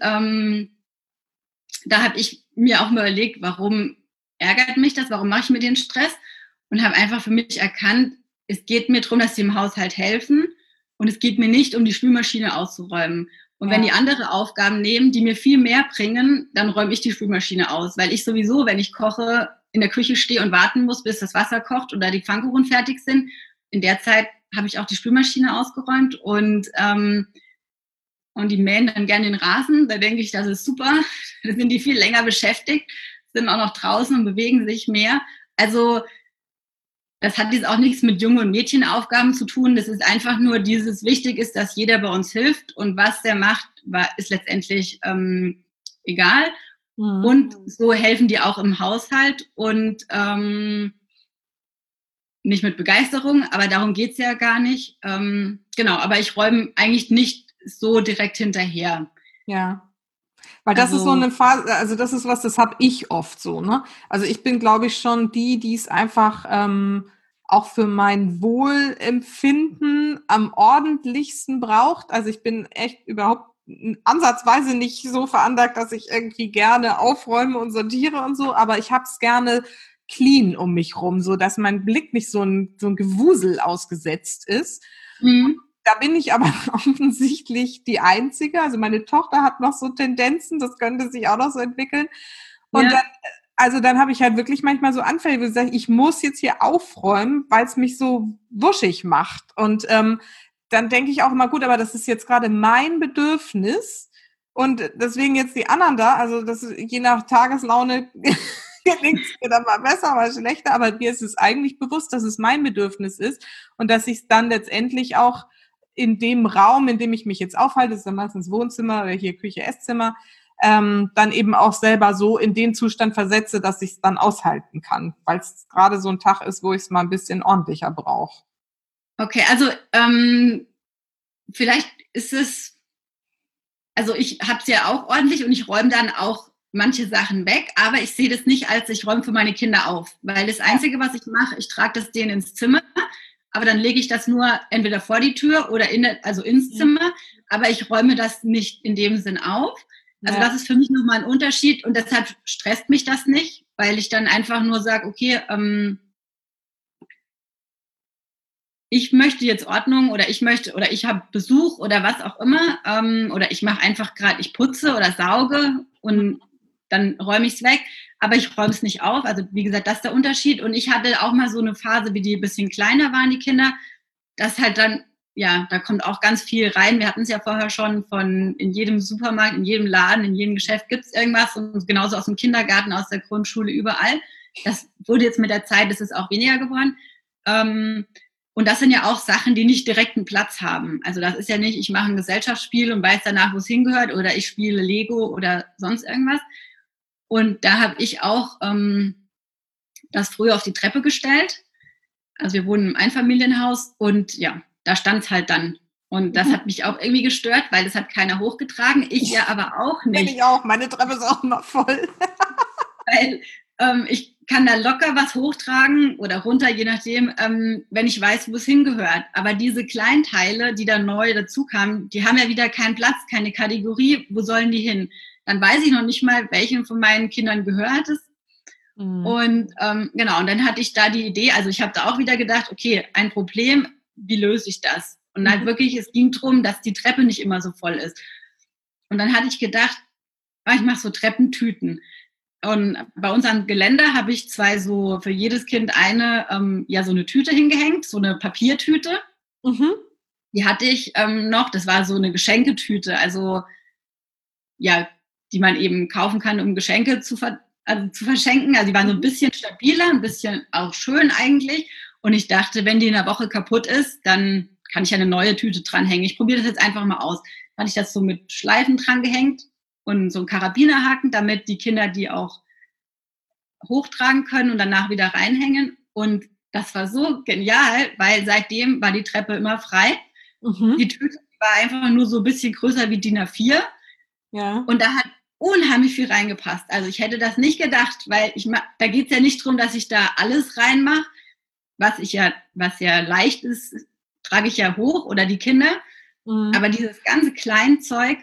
da habe ich mir auch mal überlegt, warum ärgert mich das, warum mache ich mir den Stress? Und habe einfach für mich erkannt, es geht mir darum, dass sie im Haushalt helfen und es geht mir nicht um die Spülmaschine auszuräumen. Und wenn die andere Aufgaben nehmen, die mir viel mehr bringen, dann räume ich die Spülmaschine aus, weil ich sowieso, wenn ich koche, in der Küche stehe und warten muss, bis das Wasser kocht oder die Pfannkuchen fertig sind. In der Zeit habe ich auch die Spülmaschine ausgeräumt und die mähen dann gerne den Rasen. Da denke ich, das ist super. Da sind die viel länger beschäftigt, sind auch noch draußen und bewegen sich mehr. Also das hat jetzt auch nichts mit Junge- und Mädchenaufgaben zu tun. Das ist einfach nur dieses, wichtig ist, dass jeder bei uns hilft und was der macht, ist letztendlich egal. Und so helfen die auch im Haushalt und nicht mit Begeisterung, aber darum geht's ja gar nicht. Genau, aber ich räume eigentlich nicht so direkt hinterher. Ja. Weil das ist so eine Phase, also das ist was, das habe ich oft so, ne? Also ich bin, glaube ich, schon die es einfach auch für mein Wohlempfinden am ordentlichsten braucht. Also ich bin echt überhaupt ansatzweise nicht so veranlagt, dass ich irgendwie gerne aufräume und sortiere und so, aber ich habe es gerne clean um mich rum, so dass mein Blick nicht so ein Gewusel ausgesetzt ist. Da bin ich aber offensichtlich die Einzige. Also meine Tochter hat noch so Tendenzen, das könnte sich auch noch so entwickeln. Und dann habe ich halt wirklich manchmal so Anfälle, wo ich sage, ich muss jetzt hier aufräumen, weil es mich so wuschig macht. Und dann denke ich auch immer, gut, aber das ist jetzt gerade mein Bedürfnis. Und deswegen jetzt die anderen da, also das ist, je nach Tageslaune gelingt es mir dann mal besser, mal schlechter, aber mir ist es eigentlich bewusst, dass es mein Bedürfnis ist und dass ich es dann letztendlich auch in dem Raum, in dem ich mich jetzt aufhalte, das ist dann meistens Wohnzimmer oder hier Küche, Esszimmer, dann eben auch selber so in den Zustand versetze, dass ich es dann aushalten kann, weil es gerade so ein Tag ist, wo ich es mal ein bisschen ordentlicher brauche. Okay, also vielleicht ist es, also ich habe es ja auch ordentlich und ich räume dann auch manche Sachen weg, aber ich sehe das nicht als, ich räume für meine Kinder auf, weil das Einzige, was ich mache, ich trage das denen ins Zimmer, aber dann lege ich das nur entweder vor die Tür oder ins Zimmer, aber ich räume das nicht in dem Sinn auf. Also das ist für mich nochmal ein Unterschied und deshalb stresst mich das nicht, weil ich dann einfach nur sage, okay, ich möchte jetzt Ordnung oder ich habe Besuch oder was auch immer oder ich mache einfach gerade, ich putze oder sauge und dann räume ich es weg, aber ich räume es nicht auf. Also wie gesagt, das ist der Unterschied. Und ich hatte auch mal so eine Phase, wie die ein bisschen kleiner waren, die Kinder, dass halt dann ja, da kommt auch ganz viel rein. Wir hatten es ja vorher schon von in jedem Supermarkt, in jedem Laden, in jedem Geschäft gibt es irgendwas und genauso aus dem Kindergarten, aus der Grundschule, überall. Das wurde jetzt mit der Zeit, das ist auch weniger geworden. Und das sind ja auch Sachen, die nicht direkt einen Platz haben. Also das ist ja nicht, ich mache ein Gesellschaftsspiel und weiß danach, wo es hingehört, oder ich spiele Lego oder sonst irgendwas. Und da habe ich auch das früher auf die Treppe gestellt. Also wir wohnen im Einfamilienhaus und ja, da stand es halt dann. Und das hat mich auch irgendwie gestört, weil das hat keiner hochgetragen. Ich ja aber auch nicht. Ich auch, meine Treppe ist auch immer voll. Weil ich kann da locker was hochtragen oder runter, je nachdem, wenn ich weiß, wo es hingehört. Aber diese Kleinteile, die da neu dazu kamen, die haben ja wieder keinen Platz, keine Kategorie. Wo sollen die hin? Dann weiß ich noch nicht mal, welchem von meinen Kindern gehört es. Mhm. Und genau, und dann hatte ich da die Idee, also ich habe da auch wieder gedacht, okay, ein Problem, wie löse ich das? Und halt wirklich, es ging darum, dass die Treppe nicht immer so voll ist. Und dann hatte ich gedacht, ich mache so Treppentüten. Und bei unserem Geländer habe ich so für jedes Kind eine, so eine Tüte hingehängt, so eine Papiertüte. Mhm. Die hatte ich noch, das war so eine Geschenketüte, also ja, die man eben kaufen kann, um Geschenke zu verschenken. Also die waren so ein bisschen stabiler, ein bisschen auch schön eigentlich. Und ich dachte, wenn die in einer Woche kaputt ist, dann kann ich eine neue Tüte dranhängen. Ich probiere das jetzt einfach mal aus. Dann hatte ich das so mit Schleifen dran gehängt und so einen Karabinerhaken, damit die Kinder die auch hochtragen können und danach wieder reinhängen. Und das war so genial, weil seitdem war die Treppe immer frei. Mhm. Die Tüte war einfach nur so ein bisschen größer wie DIN A4. Ja. Und da hat unheimlich viel reingepasst. Also ich hätte das nicht gedacht, weil da geht es ja nicht darum, dass ich da alles reinmache, was ja leicht ist, trage ich ja hoch oder die Kinder. Mhm. Aber dieses ganze Kleinzeug,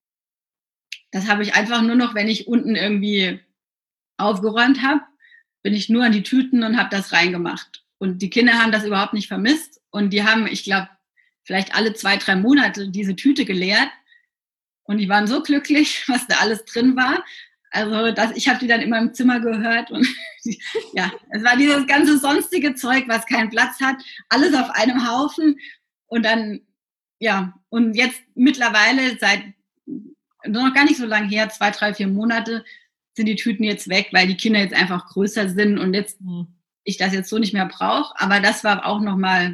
das habe ich einfach nur noch, wenn ich unten irgendwie aufgeräumt habe, bin ich nur an die Tüten und habe das reingemacht. Und die Kinder haben das überhaupt nicht vermisst. Und die haben, ich glaube, vielleicht alle 2-3 Monate diese Tüte geleert. Und die waren so glücklich, was da alles drin war. Also ich habe die dann immer im Zimmer gehört. Und ja, es war dieses ganze sonstige Zeug, was keinen Platz hat. Alles auf einem Haufen. Und dann, ja, und jetzt mittlerweile seit noch gar nicht so lange her, 2, 3, 4 Monate, sind die Tüten jetzt weg, weil die Kinder jetzt einfach größer sind und jetzt ich das jetzt so nicht mehr brauche. Aber das war auch nochmal.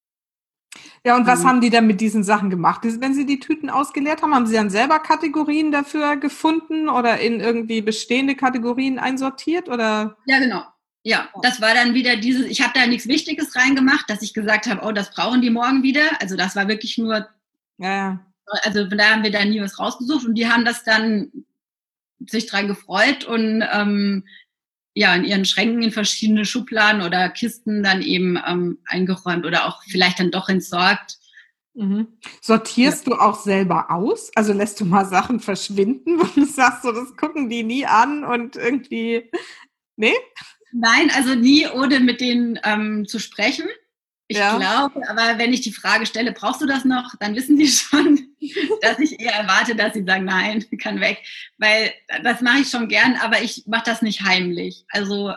Ja, und was haben die dann mit diesen Sachen gemacht? Wenn sie die Tüten ausgeleert haben, haben sie dann selber Kategorien dafür gefunden oder in irgendwie bestehende Kategorien einsortiert? Oder? Ja, genau. Ja, das war dann wieder ich habe da nichts Wichtiges reingemacht, dass ich gesagt habe, oh, das brauchen die morgen wieder. Also das war wirklich nur, also da haben wir dann nie was rausgesucht und die haben das dann sich dran gefreut und in ihren Schränken in verschiedene Schubladen oder Kisten dann eben eingeräumt oder auch vielleicht dann doch entsorgt. Mhm. Sortierst du auch selber aus? Also lässt du mal Sachen verschwinden, wo du sagst, so, das gucken die nie an und irgendwie, nee? Nein, also nie, ohne mit denen zu sprechen. Ich glaube, aber wenn ich die Frage stelle, brauchst du das noch, dann wissen die schon, dass ich eher erwarte, dass sie sagen, nein, kann weg. Weil das mache ich schon gern, aber ich mache das nicht heimlich. Also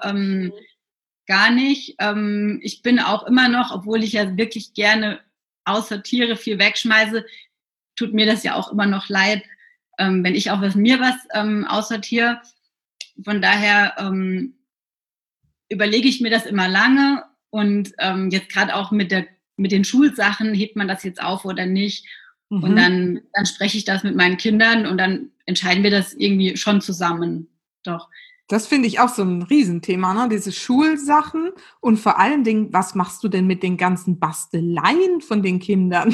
gar nicht. Ich bin auch immer noch, obwohl ich ja wirklich gerne aussortiere, viel wegschmeiße, tut mir das ja auch immer noch leid, wenn ich auch mir was aussortiere. Von daher überlege ich mir das immer lange. Und jetzt gerade auch mit den Schulsachen, hebt man das jetzt auf oder nicht? Mhm. Und dann spreche ich das mit meinen Kindern und dann entscheiden wir das irgendwie schon zusammen. Doch. Das finde ich auch so ein Riesenthema, ne? Diese Schulsachen und vor allen Dingen, was machst du denn mit den ganzen Basteleien von den Kindern?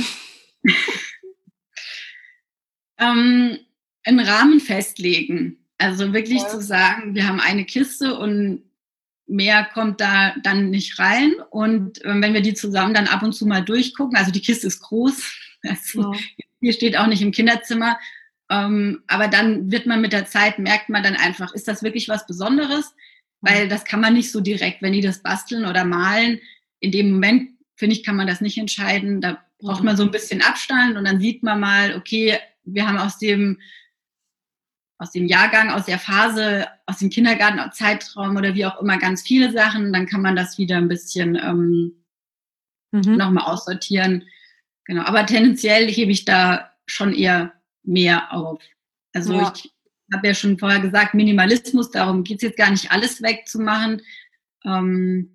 Einen Rahmen festlegen. Also wirklich zu sagen, wir haben eine Kiste und mehr kommt da dann nicht rein. Und wenn wir die zusammen dann ab und zu mal durchgucken, also die Kiste ist groß, also hier steht auch nicht im Kinderzimmer, aber dann wird man mit der Zeit, merkt man dann einfach, ist das wirklich was Besonderes? Weil das kann man nicht so direkt, wenn die das basteln oder malen, in dem Moment, finde ich, kann man das nicht entscheiden. Da braucht man so ein bisschen Abstand und dann sieht man mal, okay, wir haben aus dem Jahrgang, aus der Phase, aus dem Kindergartenzeitraum oder wie auch immer ganz viele Sachen, dann kann man das wieder ein bisschen nochmal aussortieren. Genau, aber tendenziell hebe ich da schon eher mehr auf. Also ich habe ja schon vorher gesagt, Minimalismus, darum geht es jetzt gar nicht, alles wegzumachen. Genau.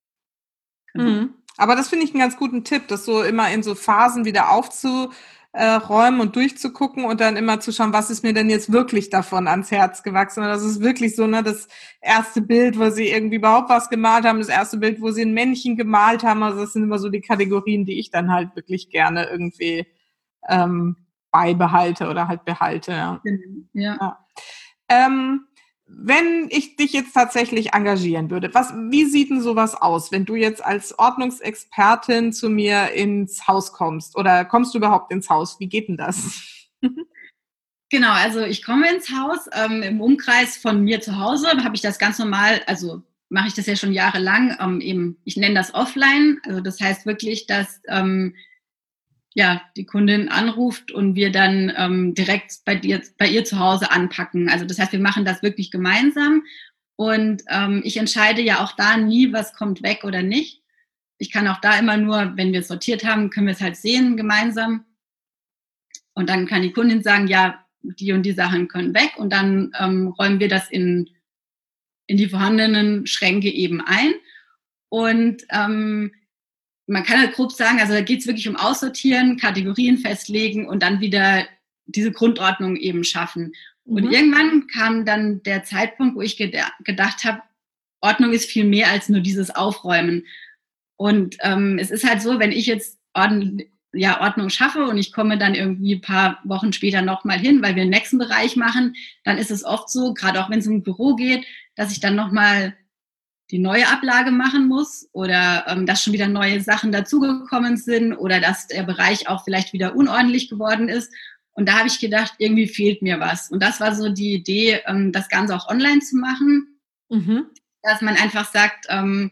Aber das finde ich einen ganz guten Tipp, das so immer in so Phasen wieder aufzuräumen und durchzugucken und dann immer zu schauen, was ist mir denn jetzt wirklich davon ans Herz gewachsen. Und das ist wirklich so, ne, das erste Bild, wo sie irgendwie überhaupt was gemalt haben, das erste Bild, wo sie ein Männchen gemalt haben. Also das sind immer so die Kategorien, die ich dann halt wirklich gerne irgendwie beibehalte oder halt behalte. Ja. Ja. Wenn ich dich jetzt tatsächlich engagieren würde, wie sieht denn sowas aus, wenn du jetzt als Ordnungsexpertin zu mir ins Haus kommst? Oder kommst du überhaupt ins Haus? Wie geht denn das? Genau, also ich komme ins Haus. Im Umkreis von mir zu Hause habe ich das ganz normal, also mache ich das ja schon jahrelang, eben, ich nenne das offline. Also das heißt wirklich, dass die Kundin anruft und wir dann direkt bei ihr zu Hause anpacken. Also das heißt, wir machen das wirklich gemeinsam und ich entscheide ja auch da nie, was kommt weg oder nicht. Ich kann auch da immer nur, wenn wir es sortiert haben, können wir es halt sehen gemeinsam und dann kann die Kundin sagen, ja, die und die Sachen können weg und dann räumen wir das in die vorhandenen Schränke eben ein und man kann halt grob sagen, also da geht es wirklich um Aussortieren, Kategorien festlegen und dann wieder diese Grundordnung eben schaffen. Und irgendwann kam dann der Zeitpunkt, wo ich gedacht habe, Ordnung ist viel mehr als nur dieses Aufräumen. Und es ist halt so, wenn ich jetzt Ordnung schaffe und ich komme dann irgendwie ein paar Wochen später nochmal hin, weil wir den nächsten Bereich machen, dann ist es oft so, gerade auch wenn es um ein Büro geht, dass ich dann nochmal die neue Ablage machen muss oder dass schon wieder neue Sachen dazugekommen sind oder dass der Bereich auch vielleicht wieder unordentlich geworden ist. Und da habe ich gedacht, irgendwie fehlt mir was. Und das war so die Idee, das Ganze auch online zu machen, dass man einfach sagt,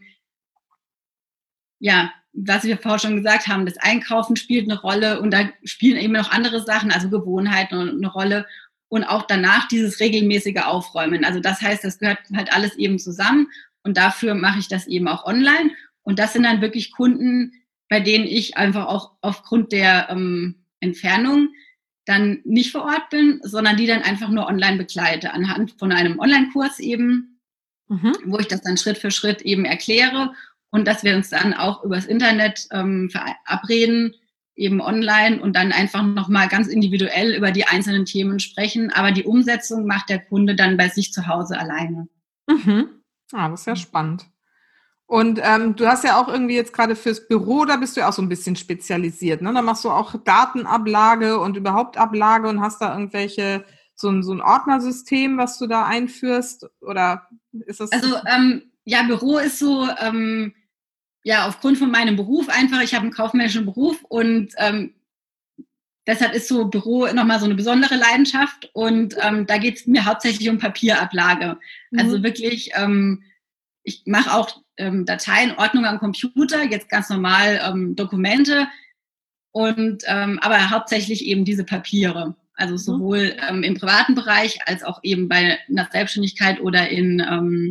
was wir vorher schon gesagt haben, das Einkaufen spielt eine Rolle und da spielen eben noch andere Sachen, also Gewohnheiten eine Rolle und auch danach dieses regelmäßige Aufräumen. Also das heißt, das gehört halt alles eben zusammen. Und dafür mache ich das eben auch online. Und das sind dann wirklich Kunden, bei denen ich einfach auch aufgrund der Entfernung dann nicht vor Ort bin, sondern die dann einfach nur online begleite, anhand von einem Online-Kurs eben, wo ich das dann Schritt für Schritt eben erkläre und dass wir uns dann auch übers Internet verabreden, eben online und dann einfach nochmal ganz individuell über die einzelnen Themen sprechen. Aber die Umsetzung macht der Kunde dann bei sich zu Hause alleine. Das ist ja spannend. Und du hast ja auch irgendwie jetzt gerade fürs Büro, da bist du ja auch so ein bisschen spezialisiert, ne? Da machst du auch Datenablage und überhaupt Ablage und hast da irgendwelche, so ein Ordnersystem, was du da einführst? Oder ist das? Also, Büro ist so, aufgrund von meinem Beruf einfach, ich habe einen kaufmännischen Beruf und deshalb ist so Büro nochmal so eine besondere Leidenschaft und da geht es mir hauptsächlich um Papierablage. Also wirklich, ich mache auch Dateien, Ordnung am Computer, jetzt ganz normal Dokumente und aber hauptsächlich eben diese Papiere. Also sowohl im privaten Bereich als auch eben bei einer Selbstständigkeit oder in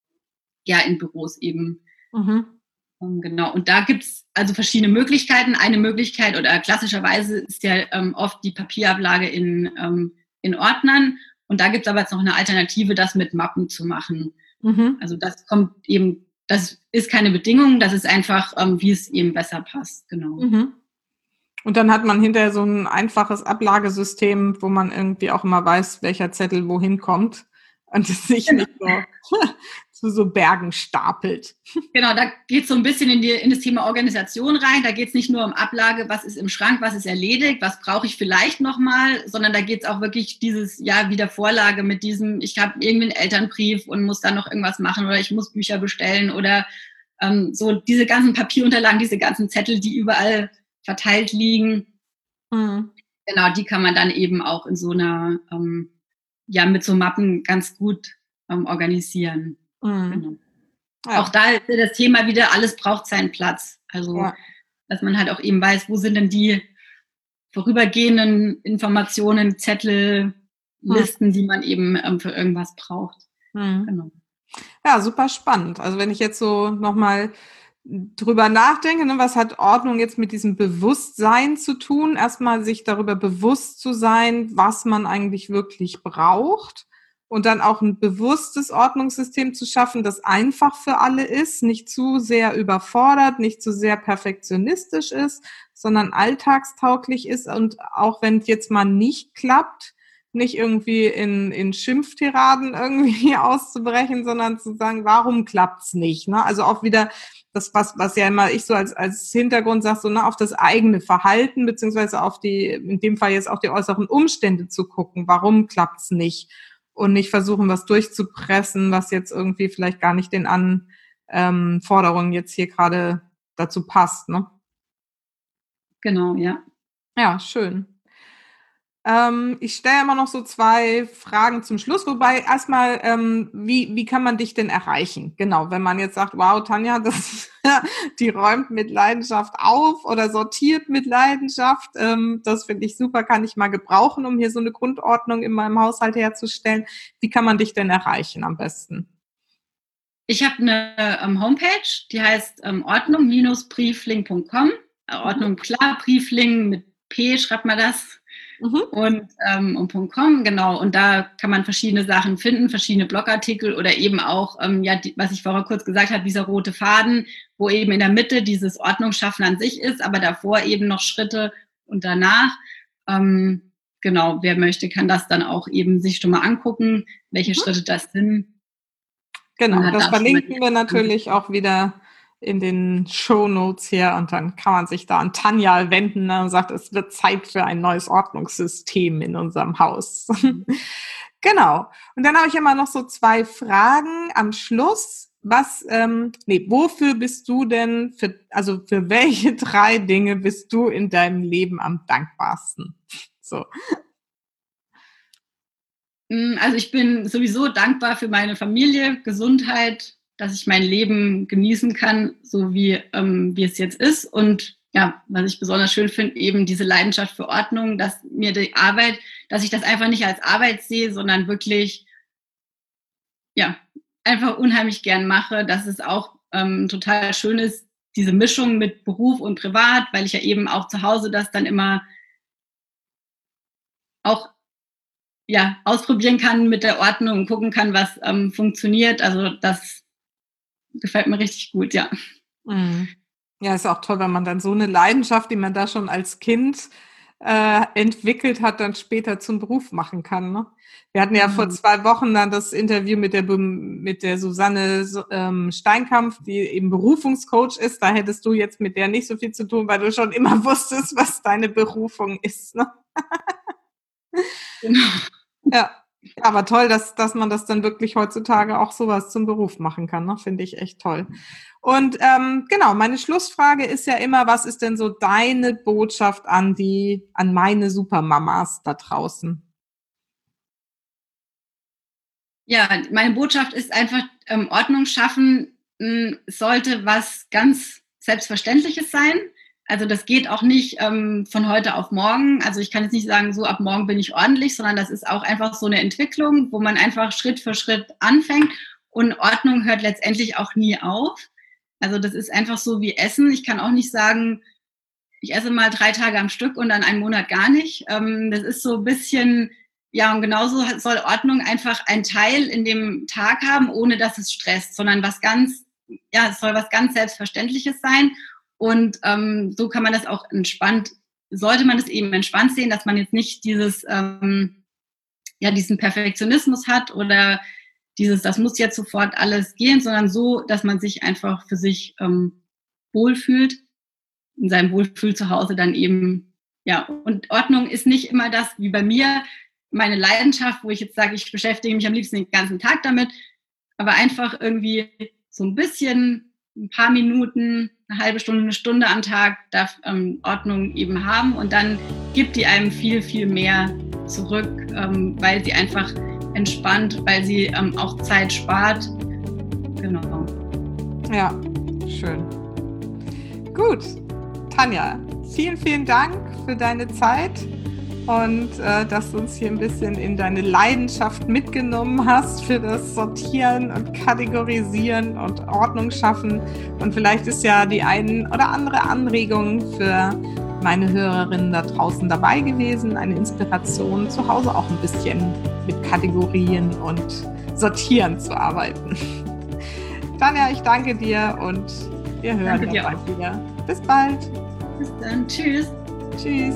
Büros eben. Genau, und da gibt es also verschiedene Möglichkeiten. Eine Möglichkeit oder klassischerweise ist ja oft die Papierablage in Ordnern. Und da gibt es aber jetzt noch eine Alternative, das mit Mappen zu machen. Also das kommt eben, das ist keine Bedingung, das ist einfach, wie es eben besser passt. Genau. Und dann hat man hinterher so ein einfaches Ablagesystem, wo man irgendwie auch immer weiß, welcher Zettel wohin kommt. Und es sich nicht so Bergen stapelt. Genau, da geht es so ein bisschen in das Thema Organisation rein. Da geht es nicht nur um Ablage, was ist im Schrank, was ist erledigt, was brauche ich vielleicht nochmal, sondern da geht es auch wirklich dieses wieder Vorlage mit diesem, ich habe irgendwie einen Elternbrief und muss da noch irgendwas machen oder ich muss Bücher bestellen oder so diese ganzen Papierunterlagen, diese ganzen Zettel, die überall verteilt liegen. Genau, die kann man dann eben auch in so einer mit so Mappen ganz gut organisieren. Genau. Ja. Auch da ist das Thema wieder, alles braucht seinen Platz. Also, dass man halt auch eben weiß, wo sind denn die vorübergehenden Informationen, Zettel, Listen, die man eben für irgendwas braucht. Genau. Ja, super spannend. Also wenn ich jetzt so nochmal drüber nachdenke, ne, was hat Ordnung jetzt mit diesem Bewusstsein zu tun? Erstmal sich darüber bewusst zu sein, was man eigentlich wirklich braucht und dann auch ein bewusstes Ordnungssystem zu schaffen, das einfach für alle ist, nicht zu sehr überfordert, nicht zu sehr perfektionistisch ist, sondern alltagstauglich ist und auch wenn es jetzt mal nicht klappt, nicht irgendwie in Schimpftiraden irgendwie auszubrechen, sondern zu sagen, warum klappt's nicht? Ne? Also auch wieder das, was ja immer ich so als Hintergrund sage, so auf das eigene Verhalten, beziehungsweise auf die, in dem Fall jetzt auch die äußeren Umstände zu gucken, warum klappt's nicht? Und nicht versuchen, was durchzupressen, was jetzt irgendwie vielleicht gar nicht den Anforderungen jetzt hier gerade dazu passt. Ne? Genau, ja. Ja, schön. Ich stelle immer noch so 2 Fragen zum Schluss, wobei erstmal, wie kann man dich denn erreichen? Genau, wenn man jetzt sagt, wow, Tanja, die räumt mit Leidenschaft auf oder sortiert mit Leidenschaft, das finde ich super, kann ich mal gebrauchen, um hier so eine Grundordnung in meinem Haushalt herzustellen. Wie kann man dich denn erreichen am besten? Ich habe eine Homepage, die heißt ordnung-briefling.com. Ordnung klar, Briefling mit P schreibt man das. Und .com, genau. Und da kann man verschiedene Sachen finden, verschiedene Blogartikel oder eben auch, was ich vorher kurz gesagt habe, dieser rote Faden, wo eben in der Mitte dieses Ordnungsschaffen an sich ist, aber davor eben noch Schritte und danach. Genau, wer möchte, kann das dann auch eben sich schon mal angucken, welche Schritte das sind. Genau, das verlinken wir natürlich auch wieder in den Shownotes hier und dann kann man sich da an Tanja wenden und sagt, es wird Zeit für ein neues Ordnungssystem in unserem Haus. Genau. Und dann habe ich immer noch so 2 Fragen am Schluss. Wofür bist du denn, für welche 3 Dinge bist du in deinem Leben am dankbarsten? So. Also ich bin sowieso dankbar für meine Familie, Gesundheit, dass ich mein Leben genießen kann, so wie es jetzt ist. Und ja, was ich besonders schön finde, eben diese Leidenschaft für Ordnung, dass mir die Arbeit, dass ich das einfach nicht als Arbeit sehe, sondern wirklich, ja, einfach unheimlich gern mache, dass es auch total schön ist, diese Mischung mit Beruf und Privat, weil ich ja eben auch zu Hause das dann immer auch ausprobieren kann mit der Ordnung und gucken kann, was funktioniert. Also das gefällt mir richtig gut, ja. Ja, ist auch toll, wenn man dann so eine Leidenschaft, die man da schon als Kind entwickelt hat, dann später zum Beruf machen kann. Ne? Wir hatten ja vor 2 Wochen dann das Interview mit der Susanne Steinkampf, die eben Berufungscoach ist. Da hättest du jetzt mit der nicht so viel zu tun, weil du schon immer wusstest, was deine Berufung ist. Ne? Genau. Ja, aber toll, dass man das dann wirklich heutzutage auch sowas zum Beruf machen kann. Ne? Finde ich echt toll. Und genau, meine Schlussfrage ist ja immer, was ist denn so deine Botschaft an meine Supermamas da draußen? Ja, meine Botschaft ist einfach, Ordnung schaffen sollte was ganz Selbstverständliches sein. Also das geht auch nicht von heute auf morgen. Also ich kann jetzt nicht sagen, so ab morgen bin ich ordentlich, sondern das ist auch einfach so eine Entwicklung, wo man einfach Schritt für Schritt anfängt und Ordnung hört letztendlich auch nie auf. Also das ist einfach so wie Essen. Ich kann auch nicht sagen, ich esse mal 3 Tage am Stück und dann einen Monat gar nicht. Das ist so ein bisschen, ja, und genauso soll Ordnung einfach einen Teil in dem Tag haben, ohne dass es stresst, sondern es soll was ganz Selbstverständliches sein. Und so kann man das auch sollte man es eben entspannt sehen, dass man jetzt nicht diesen Perfektionismus hat oder das muss jetzt sofort alles gehen, sondern so, dass man sich einfach für sich wohlfühlt, in seinem Wohlfühl zu Hause dann eben, ja. Und Ordnung ist nicht immer das, wie bei mir, meine Leidenschaft, wo ich jetzt sage, ich beschäftige mich am liebsten den ganzen Tag damit, aber einfach irgendwie so ein bisschen, ein paar Minuten, eine halbe Stunde, eine Stunde am Tag darf Ordnung eben haben und dann gibt die einem viel, viel mehr zurück, weil sie einfach entspannt, weil sie auch Zeit spart. Genau. Ja, schön. Gut, Tanja, vielen, vielen Dank für deine Zeit und dass du uns hier ein bisschen in deine Leidenschaft mitgenommen hast für das Sortieren und Kategorisieren und Ordnung schaffen. Und vielleicht ist ja die ein oder andere Anregung für meine Hörerinnen da draußen dabei gewesen, eine Inspiration, zu Hause auch ein bisschen mit Kategorien und Sortieren zu arbeiten. Tanja, ich danke dir und wir hören uns bald wieder. Bis bald. Bis dann. Tschüss. Tschüss.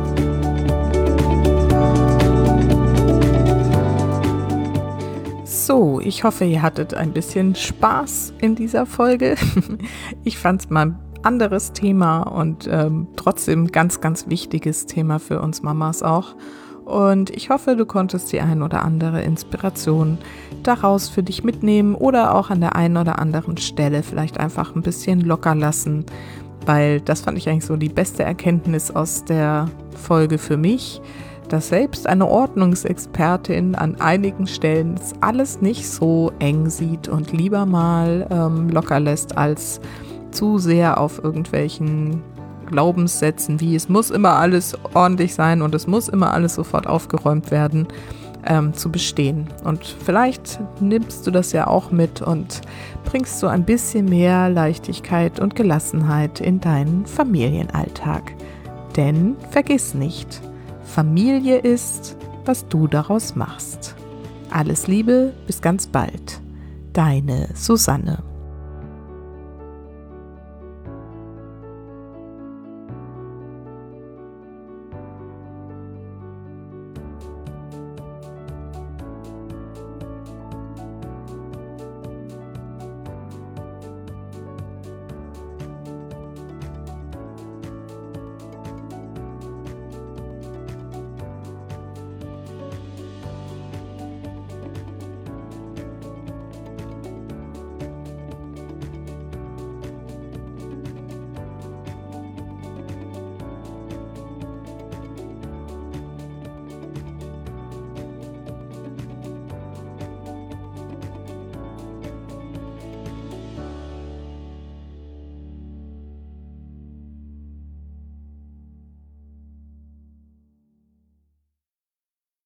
So, ich hoffe, ihr hattet ein bisschen Spaß in dieser Folge. Ich fand es mal ein anderes Thema und trotzdem ganz, ganz wichtiges Thema für uns Mamas auch. Und ich hoffe, du konntest die ein oder andere Inspiration daraus für dich mitnehmen oder auch an der einen oder anderen Stelle vielleicht einfach ein bisschen locker lassen, weil das fand ich eigentlich so die beste Erkenntnis aus der Folge für mich, dass selbst eine Ordnungsexpertin an einigen Stellen das alles nicht so eng sieht und lieber mal locker lässt, als zu sehr auf irgendwelchen Glaubenssätzen wie es muss immer alles ordentlich sein und es muss immer alles sofort aufgeräumt werden, zu bestehen. Und vielleicht nimmst du das ja auch mit und bringst so ein bisschen mehr Leichtigkeit und Gelassenheit in deinen Familienalltag. Denn vergiss nicht, Familie ist, was du daraus machst. Alles Liebe, bis ganz bald. Deine Susanne.